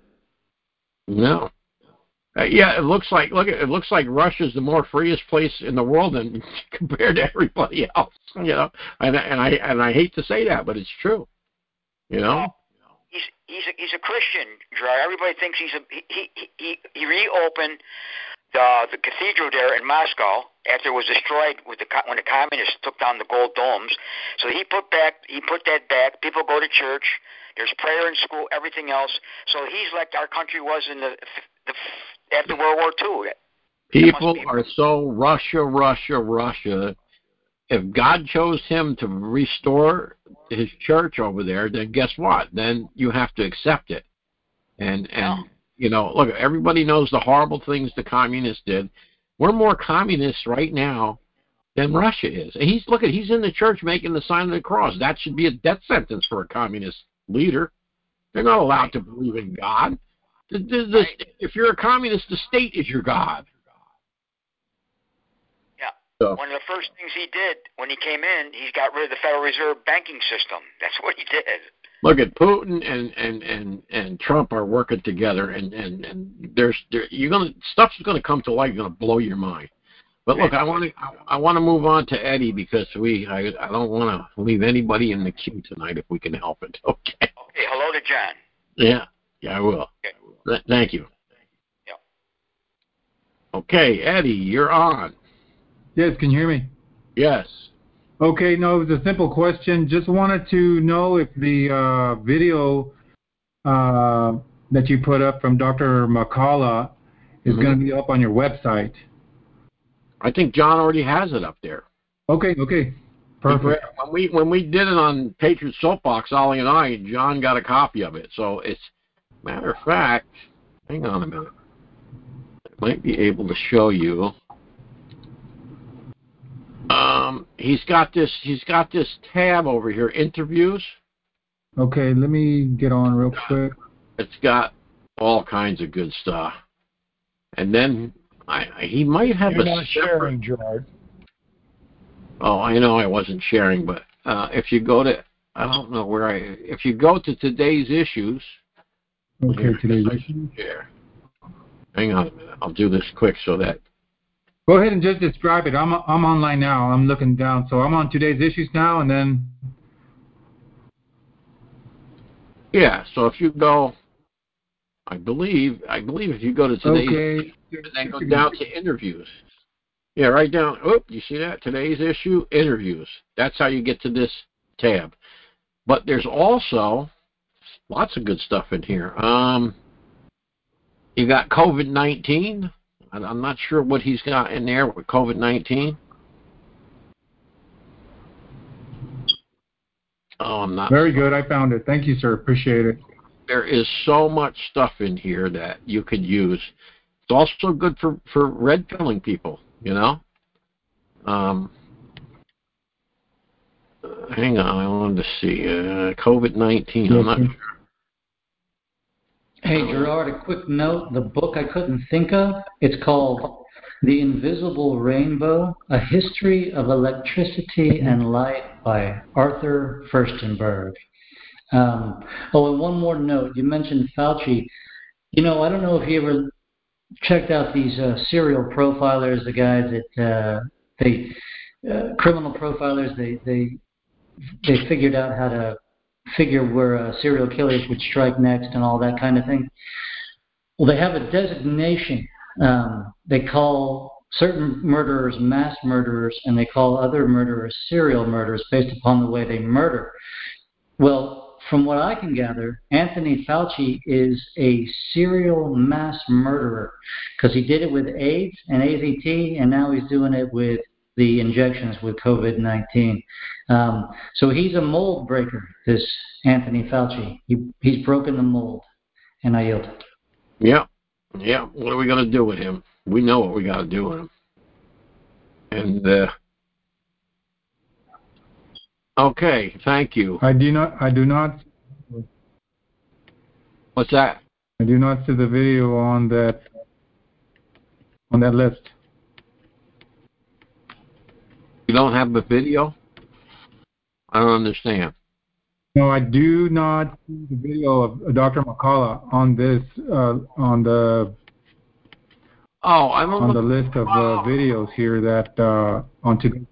No. Uh, yeah, it looks like look. It looks like Russia's the more freest place in the world, and compared to everybody else, you know. And and I and I hate to say that, but it's true. You know. Well, he's he's a, he's a Christian, Gerard. Everybody thinks he's a he he he, he reopened the the cathedral there in Moscow after it was destroyed with the when the communists took down the gold domes. So he put back he put that back. People go to church. There's prayer in school, everything else. So he's like our country was in the the after World War Two. People are so Russia, Russia, Russia. If God chose him to restore his church over there, then guess what? Then you have to accept it. And, and No. you know, look, everybody knows the horrible things the communists did. We're more communists right now than Russia is. And he's, look at, he's in the church making the sign of the cross. That should be a death sentence for a communist leader. They're not allowed to believe in God. The, the, the, if you're a communist, the state is your God. Yeah. So. One of the first things he did when he came in, he got rid of the Federal Reserve banking system. That's what he did. Look at Putin and, and, and, and Trump are working together, and, and, and there's there, you're gonna stuff's gonna come to light. You're gonna blow your mind. But look, I want to I, I want to move on to Eddie because we I, I don't want to leave anybody in the queue tonight if we can help it. Okay. Okay. Hello to John. Yeah. Yeah, I will. Okay. Th- thank you. Yeah. Okay, Eddie, you're on. Yes, can you hear me? Yes. Okay, no, it was a simple question. Just wanted to know if the uh, video uh, that you put up from Doctor McCullough is mm-hmm. going to be up on your website. I think John already has it up there. Okay, okay. Perfect. When we when we did it on Patriot Soapbox, Ollie and I, John got a copy of it. So it's, matter of fact, hang on a minute. I might be able to show you. Um, he's got this. He's got this tab over here, interviews. Okay, let me get on real quick. It's got all kinds of good stuff, and then I, he might have You're a not separate, sharing, Gerard. Oh, I know I wasn't sharing, but uh, if you go to, I don't know where I. If you go to today's issues. Okay, here, today's issues. Share. Hang on a minute. I'll do this quick so that. Go ahead and just describe it. I'm I'm online now. I'm looking down. So I'm on today's issues now, and then. Yeah. So if you go, I believe I believe if you go to today's, okay. and then go down to interviews. Yeah, right down. Oh, you see that? Today's issue, interviews. That's how you get to this tab. But there's also lots of good stuff in here. Um, you got COVID nineteen. I'm not sure what he's got in there with COVID nineteen. Oh, I'm not. Very good. I found it. Thank you, sir. Appreciate it. There is so much stuff in here that you could use. It's also good for, for red pilling people, you know? Um, uh, hang on. I wanted to see. Uh, COVID nineteen. Yes, I'm not sir. sure. Hey, Gerard, a quick note. The book I couldn't think of, it's called The Invisible Rainbow, A History of Electricity and Light by Arthur Furstenberg. Um, oh, and one more note. You mentioned Fauci. You know, I don't know if you ever checked out these uh, serial profilers, the guys that uh, they, uh, criminal profilers, they, they, they figured out how to figure where uh, serial killers would strike next and all that kind of thing. Well, they have a designation. Um, they call certain murderers mass murderers, and they call other murderers serial murderers based upon the way they murder. Well, from what I can gather, Anthony Fauci is a serial mass murderer because he did it with AIDS and A Z T, and now he's doing it with the injections with COVID nineteen. Um, so he's a mold breaker, this Anthony Fauci. He, he's broken the mold, and I yield. Yeah. Yeah. What are we going to do with him? We know what we got to do with him. And, uh, okay, thank you. I do not. I do not. What's that? I do not see the video on that on that list. You don't have the video? I don't understand. No, I do not see the video of Doctor McCullough on this uh, on the oh, I'm on the list of uh, videos here that uh, on today.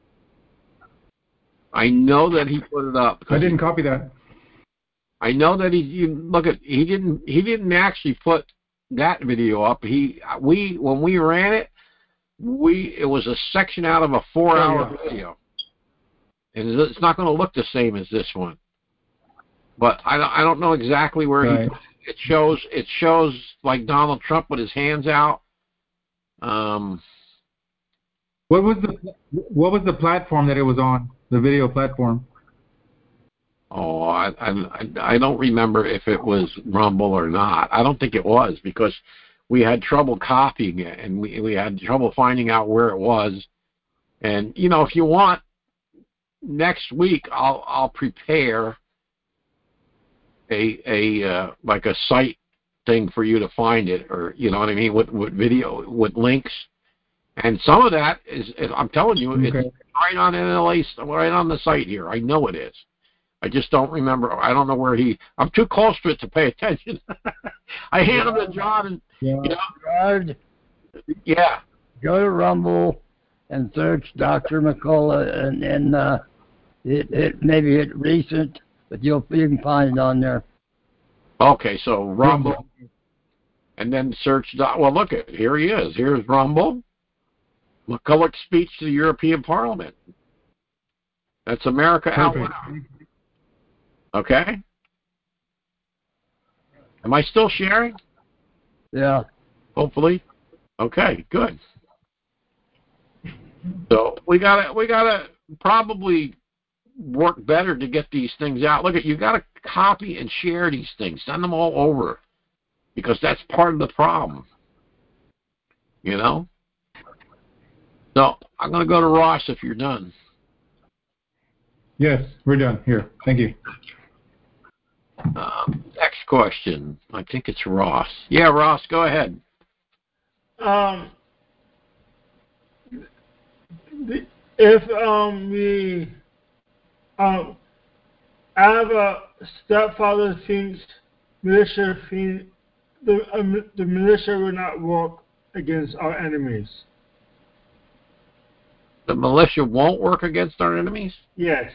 I know that he put it up. I didn't he, copy that. I know that he you, look at he didn't he didn't actually put that video up. He we when we ran it, we it was a section out of a four-hour oh, yeah. video, and it's not going to look the same as this one. But I don't, I don't know exactly where right. he put it. It shows it shows like Donald Trump with his hands out, Um, what was the what was the platform that it was on? The video platform. Oh, I, I I don't remember if it was Rumble or not. I don't think it was because we had trouble copying it and we we had trouble finding out where it was. And you know, if you want, next week I'll I'll prepare a a uh, like a site thing for you to find it, or you know what I mean, with with video with links. And some of that is, is I'm telling you, okay. It's right on N L A, right on the site here. I know it is. I just don't remember. I don't know where he. I'm too close to it to pay attention. I hand him to John, and yeah. you know, Gerard, yeah. Go to Rumble and search Doctor McCullough, and and uh, it it maybe it recent, but you'll you can find it on there. Okay, so Rumble, and then search. Well, look at here he is. Here's Rumble. McCulloch's speech to the European Parliament. That's America Out Loud. Okay. Am I still sharing? Yeah. Hopefully. Okay, good. So we gotta we gotta probably work better to get these things out. Look at you gotta copy and share these things. Send them all over. Because that's part of the problem. You know? So I'm gonna go to Ross if you're done. Yes, we're done. Here. Thank you. Um, next question. I think it's Ross. Yeah, Ross, go ahead. Um, if um we um I have a stepfather thinks militia think the um, the militia will not work against our enemies. The militia won't work against our enemies? Yes.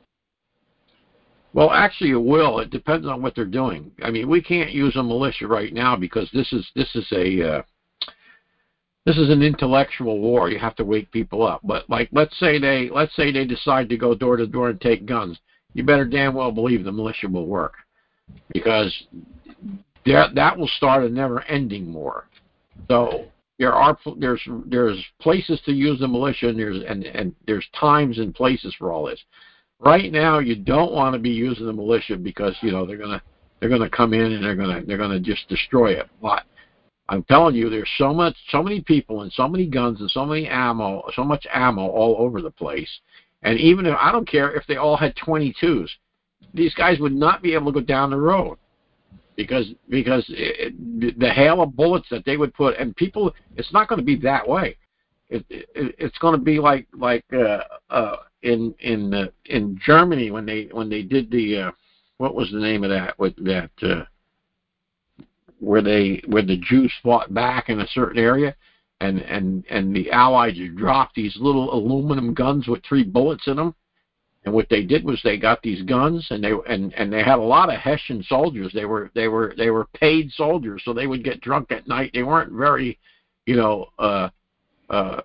Well, actually, it will. It depends on what they're doing. I mean, we can't use a militia right now because this is this is a uh, this is an intellectual war. You have to wake people up. But like, let's say they let's say they decide to go door to door and take guns. You better damn well believe the militia will work, because that that will start a never-ending war. So there are there's there's places to use the militia, and there's and and there's times and places for all this. Right now, you don't want to be using the militia because you know they're gonna they're gonna come in and they're gonna they're gonna just destroy it. But I'm telling you, there's so much, so many people and so many guns and so many ammo, so much ammo all over the place. And even if I don't care if they all had twenty-twos, these guys would not be able to go down the road because because it, the hail of bullets that they would put, and people, it's not going to be that way. It, it, it's going to be like like uh, uh, in in uh, in Germany when they when they did the uh, what was the name of that with that uh, where they where the Jews fought back in a certain area, and and and the Allies dropped these little aluminum guns with three bullets in them. And what they did was they got these guns, and they and, and they had a lot of Hessian soldiers. They were they were they were paid soldiers, so they would get drunk at night. They weren't very, you know, uh, uh,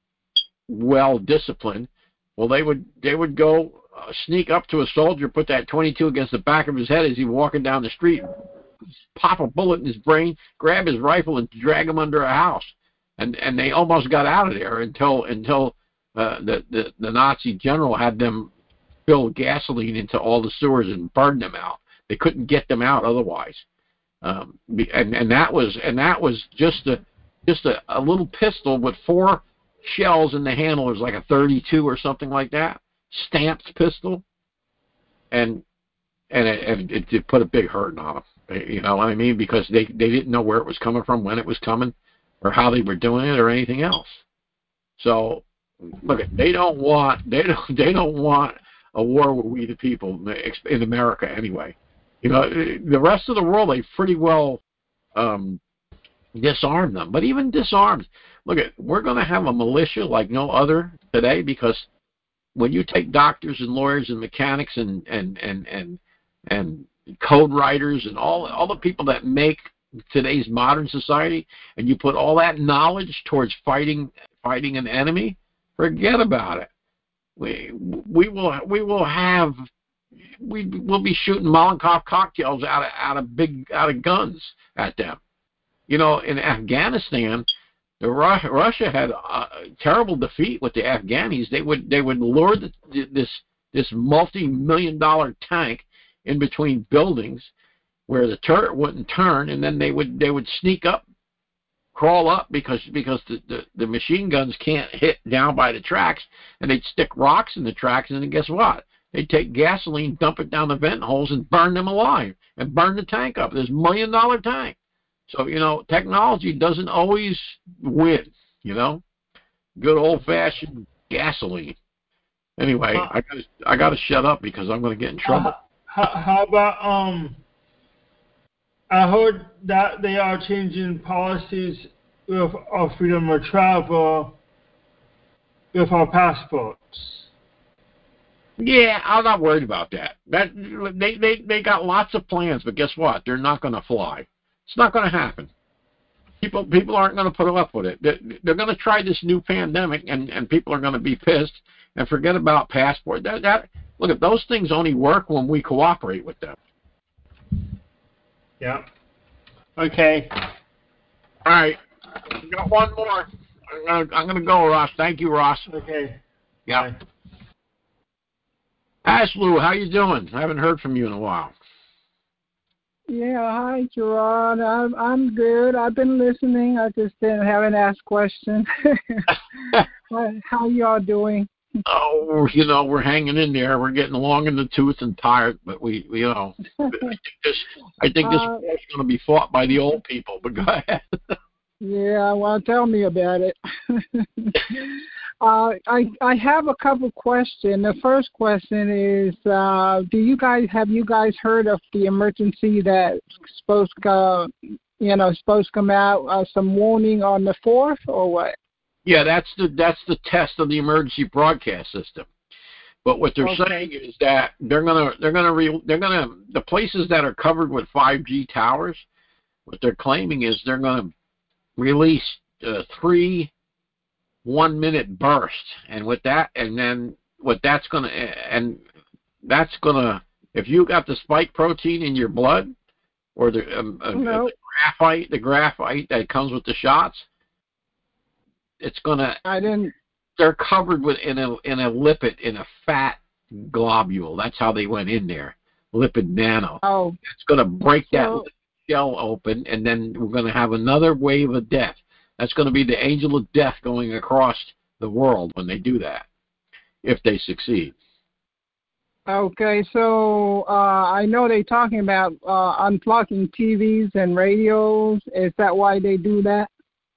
well disciplined. Well, they would they would go uh, sneak up to a soldier, put that twenty-two against the back of his head as he was walking down the street, pop a bullet in his brain, grab his rifle, and drag him under a house. And and they almost got out of there until until uh, the, the the Nazi general had them fill gasoline into all the sewers and burn them out. They couldn't get them out otherwise. Um, and and that was and that was just a just a, a little pistol with four shells in the handle. It was like a thirty-two or something like that, stamped pistol, and and it, it, it put a big hurting on them. You know what I mean? Because they they didn't know where it was coming from, when it was coming, or how they were doing it, or anything else. So look, they don't want they don't they don't want a war with we the people in America anyway. You know, the rest of the world, they pretty well um, disarmed them. But even disarmed, look at we're going to have a militia like no other today, because when you take doctors and lawyers and mechanics and and and and, and code writers and all all the people that make today's modern society, and you put all that knowledge towards fighting fighting an enemy, forget about it. We we will we will have we will be shooting Molotov cocktails out of out of big out of guns at them. You know, in Afghanistan, The Ru- Russia had a terrible defeat with the Afghanis. They would they would lure the, this this multi-million dollar tank in between buildings where the turret wouldn't turn, and then they would they would sneak up, crawl up because because the, the, the machine guns can't hit down by the tracks, and they'd stick rocks in the tracks, and then guess what? They'd take gasoline, dump it down the vent holes, and burn them alive, and burn the tank up. This million dollar tank. So, you know, technology doesn't always win, you know. Good old-fashioned gasoline. Anyway, uh, I got I got to shut up because I'm going to get in trouble. Uh, how, how about, um, I heard that they are changing policies with our freedom of travel with our passports. Yeah, I'm not worried about that. That they, they, they got lots of plans, but guess what? They're not going to fly. It's not going to happen. People people aren't going to put up with it. They're, they're going to try this new pandemic, and, and people are going to be pissed and forget about passport. That, that look, at those things only work when we cooperate with them. Yeah. Okay. All right. We got one more. I'm going to I'm gonna go, Ross. Thank you, Ross. Okay. Yeah. Ash Lou, how you doing? I haven't heard from you in a while. Yeah, hi, Gerard. I'm I'm good. I've been listening. I just didn't haven't asked questions. how, how y'all doing? Oh, you know, we're hanging in there. We're getting long in the tooth and tired, but we, we you know, I think this, I think this uh, is going to be fought by the old people. But go ahead. Yeah, well, tell me about it. uh, I I have a couple questions. The first question is, uh, do you guys have you guys heard of the emergency that's supposed to, uh, you know, supposed to come out uh, some warning on the fourth or what? Yeah, that's the that's the test of the emergency broadcast system. But what they're okay. saying is that they're gonna they're gonna re, they're gonna the places that are covered with five G towers. What they're claiming is they're gonna release uh, three one-minute bursts, and with that, and then what that's gonna, and that's gonna, if you got the spike protein in your blood, or the, um, uh, no. the graphite, the graphite that comes with the shots, it's gonna. I didn't. They're covered with in a in a lipid in a fat globule. That's how they went in there, lipid nano. Oh. It's gonna break so, that shell open, and then we're going to have another wave of death. That's going to be the angel of death going across the world when they do that, if they succeed. Okay, so uh, I know they're talking about uh, unplugging T Vs and radios. Is that why they do that?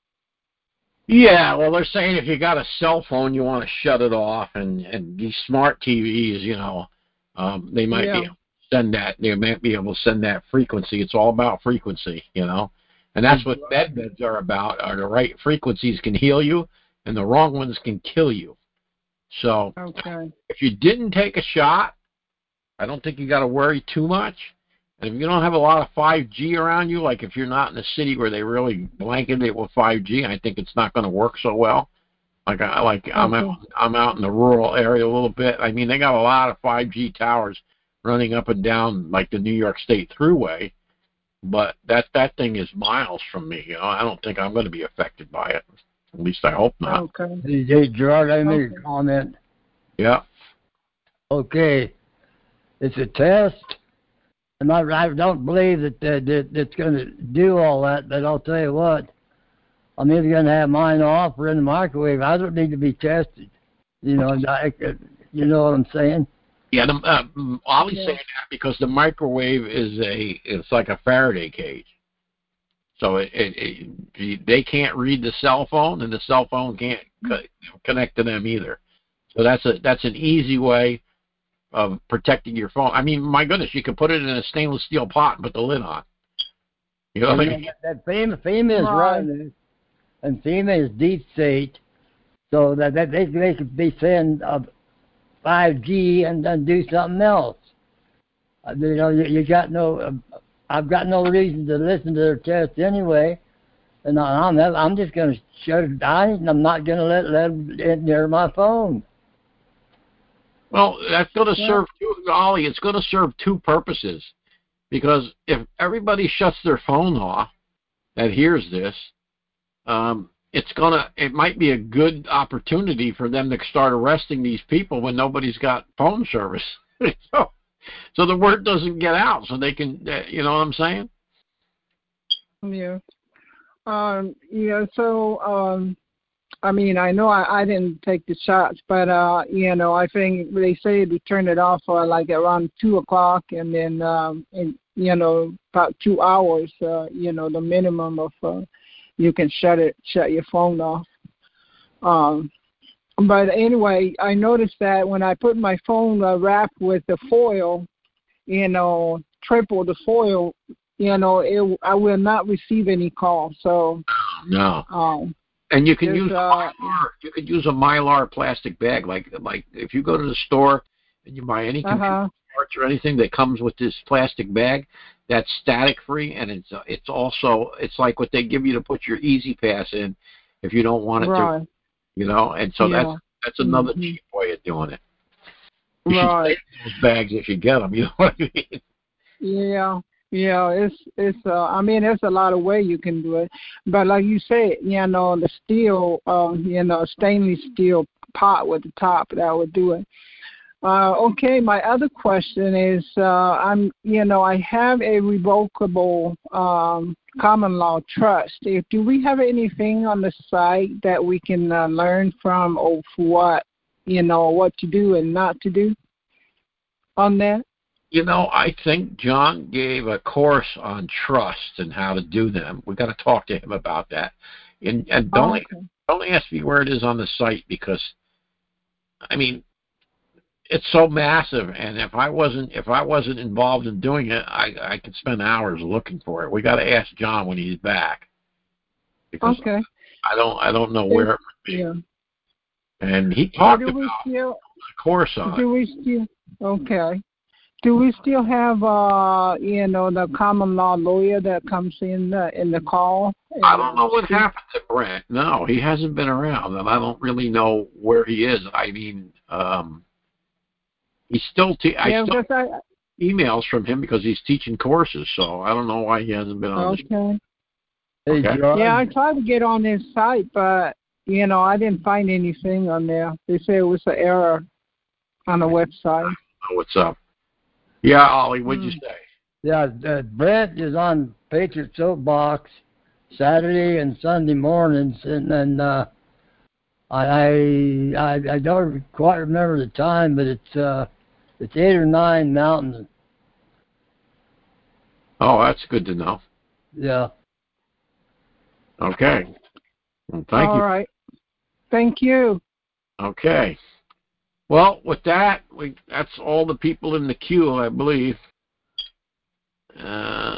Yeah, well, they're saying if you got a cell phone, you want to shut it off, and, and these smart T Vs, you know, um, they might yeah. be send that they might be able to send that frequency. It's all about frequency, you know, and that's what med beds are about. Are the right frequencies can heal you, and the wrong ones can kill you. So, okay. if you didn't take a shot, I don't think you got to worry too much. And if you don't have a lot of five G around you, like if you're not in a city where they really blanketed it with five G, I think it's not going to work so well. Like I like okay. I'm out I'm out in the rural area a little bit. I mean, they got a lot of five G towers running up and down like the New York State Thruway, but that that thing is miles from me. You know, I don't think I'm going to be affected by it. At least I hope not. Okay. Hey, Gerard, let me make a comment. Yeah. Okay. It's a test, and I, I don't believe that, that, that it's going to do all that, but I'll tell you what, I'm either going to have mine off or in the microwave. I don't need to be tested. You know, I, you know what I'm saying? Yeah, the, uh, Ollie's yeah. saying that because the microwave is a, it's like a Faraday cage. So it, it, it they can't read the cell phone, and the cell phone can't co- connect to them either. So that's a that's an easy way of protecting your phone. I mean, my goodness, you could put it in a stainless steel pot and put the lid on. You know what I mean? That FEMA, FEMA is right, and FEMA is deep state, so that, that they they could be saying uh, five G and then do something else. Uh, you know, you, you got no. Uh, I've got no reason to listen to their test anyway, and I'm I'm just going to shut it down, and I'm not going to let let it near my phone. Well, that's going to yeah. serve two, Ollie. It's going to serve two purposes, because if everybody shuts their phone off that hears this, um, it's gonna it might be a good opportunity for them to start arresting these people when nobody's got phone service. so, so the word doesn't get out, so they can, uh, you know what I'm saying? Yeah. Um. Yeah. So. Um. I mean, I know I, I didn't take the shots, but uh, you know, I think they say they turn it off for like around two o'clock, and then um, in, you know, about two hours. Uh, you know, the minimum of uh, you can shut it, shut your phone off. Um, but anyway, I noticed that when I put my phone uh, wrapped with the foil, you know, triple the foil, you know, it, I will not receive any calls. So no. Um, And you can use a uh, Mylar, you could use a Mylar plastic bag, like like if you go to the store and you buy any computer uh-huh. parts or anything that comes with this plastic bag, that's static free, and it's uh, it's also it's like what they give you to put your Easy Pass in if you don't want it Right. to, you know. And so Yeah. that's that's another Mhm. cheap way of doing it. You Right. should save those bags if you get them. You know what I mean? Yeah, yeah, it's it's. Uh, I mean, there's a lot of way you can do it, but like you said, you know, the steel, um, you know, stainless steel pot with the top that would do it. Uh, okay, my other question is, uh, I'm, you know, I have a revocable um, common law trust. If, do we have anything on the site that we can uh, learn from, or what, you know, what to do and not to do on that? You know, I think John gave a course on trusts and how to do them. We've got to talk to him about that. And, and don't, Oh, okay. don't ask me where it is on the site because, I mean, it's so massive. And if I wasn't if I wasn't involved in doing it, I, I could spend hours looking for it. We got to ask John when he's back because Okay. I don't I don't know where it would be. Yeah. And he So talked do about we still, the course on do it. we still, okay. Do we still have, uh, you know, the common law lawyer that comes in uh, in the call? I don't know what happened to Brent. No, he hasn't been around, and I don't really know where he is. I mean, um, he's still. Te- Yeah, I still because have emails from him because he's teaching courses. So I don't know why he hasn't been I, on this. okay. Hey, Okay. John. Yeah, I tried to get on his site, but, you know, I didn't find anything on there. They say it was an error on the website. Oh, what's up? Yeah, Ollie, what'd you Mm. say? Yeah, uh, Brent is on Patriot Soapbox Saturday and Sunday mornings, and then uh, I, I I don't quite remember the time, but it's uh, it's eight or nine Mountain. Oh, that's good to know. Yeah. Okay. Well, thank All you. right. Thank you. Okay. Well, with that, we that's all the people in the queue, I believe. Uh,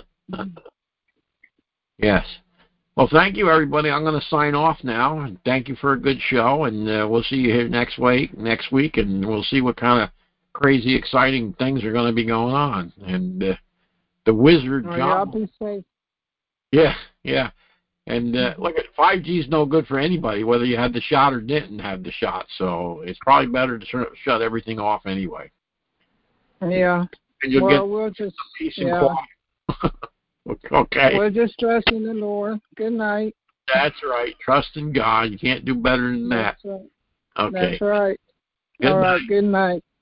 yes. Well, thank you, everybody. I'm going to sign off now. And thank you for a good show, and uh, we'll see you here next week. Next week, and we'll see what kind of crazy, exciting things are going to be going on. And uh, the wizard, Oh, y'all John. be safe. Yeah, yeah. And uh, look, at five G is no good for anybody, whether you had the shot or didn't have the shot. So it's probably better to sort of shut everything off anyway. Yeah. And you'll well, get we'll just, peace and yeah. quiet. Okay. We're just trusting the Lord. Good night. That's right. Trust in God. You can't do better than that. That's right. Okay. That's right. Good All night. right. Good night.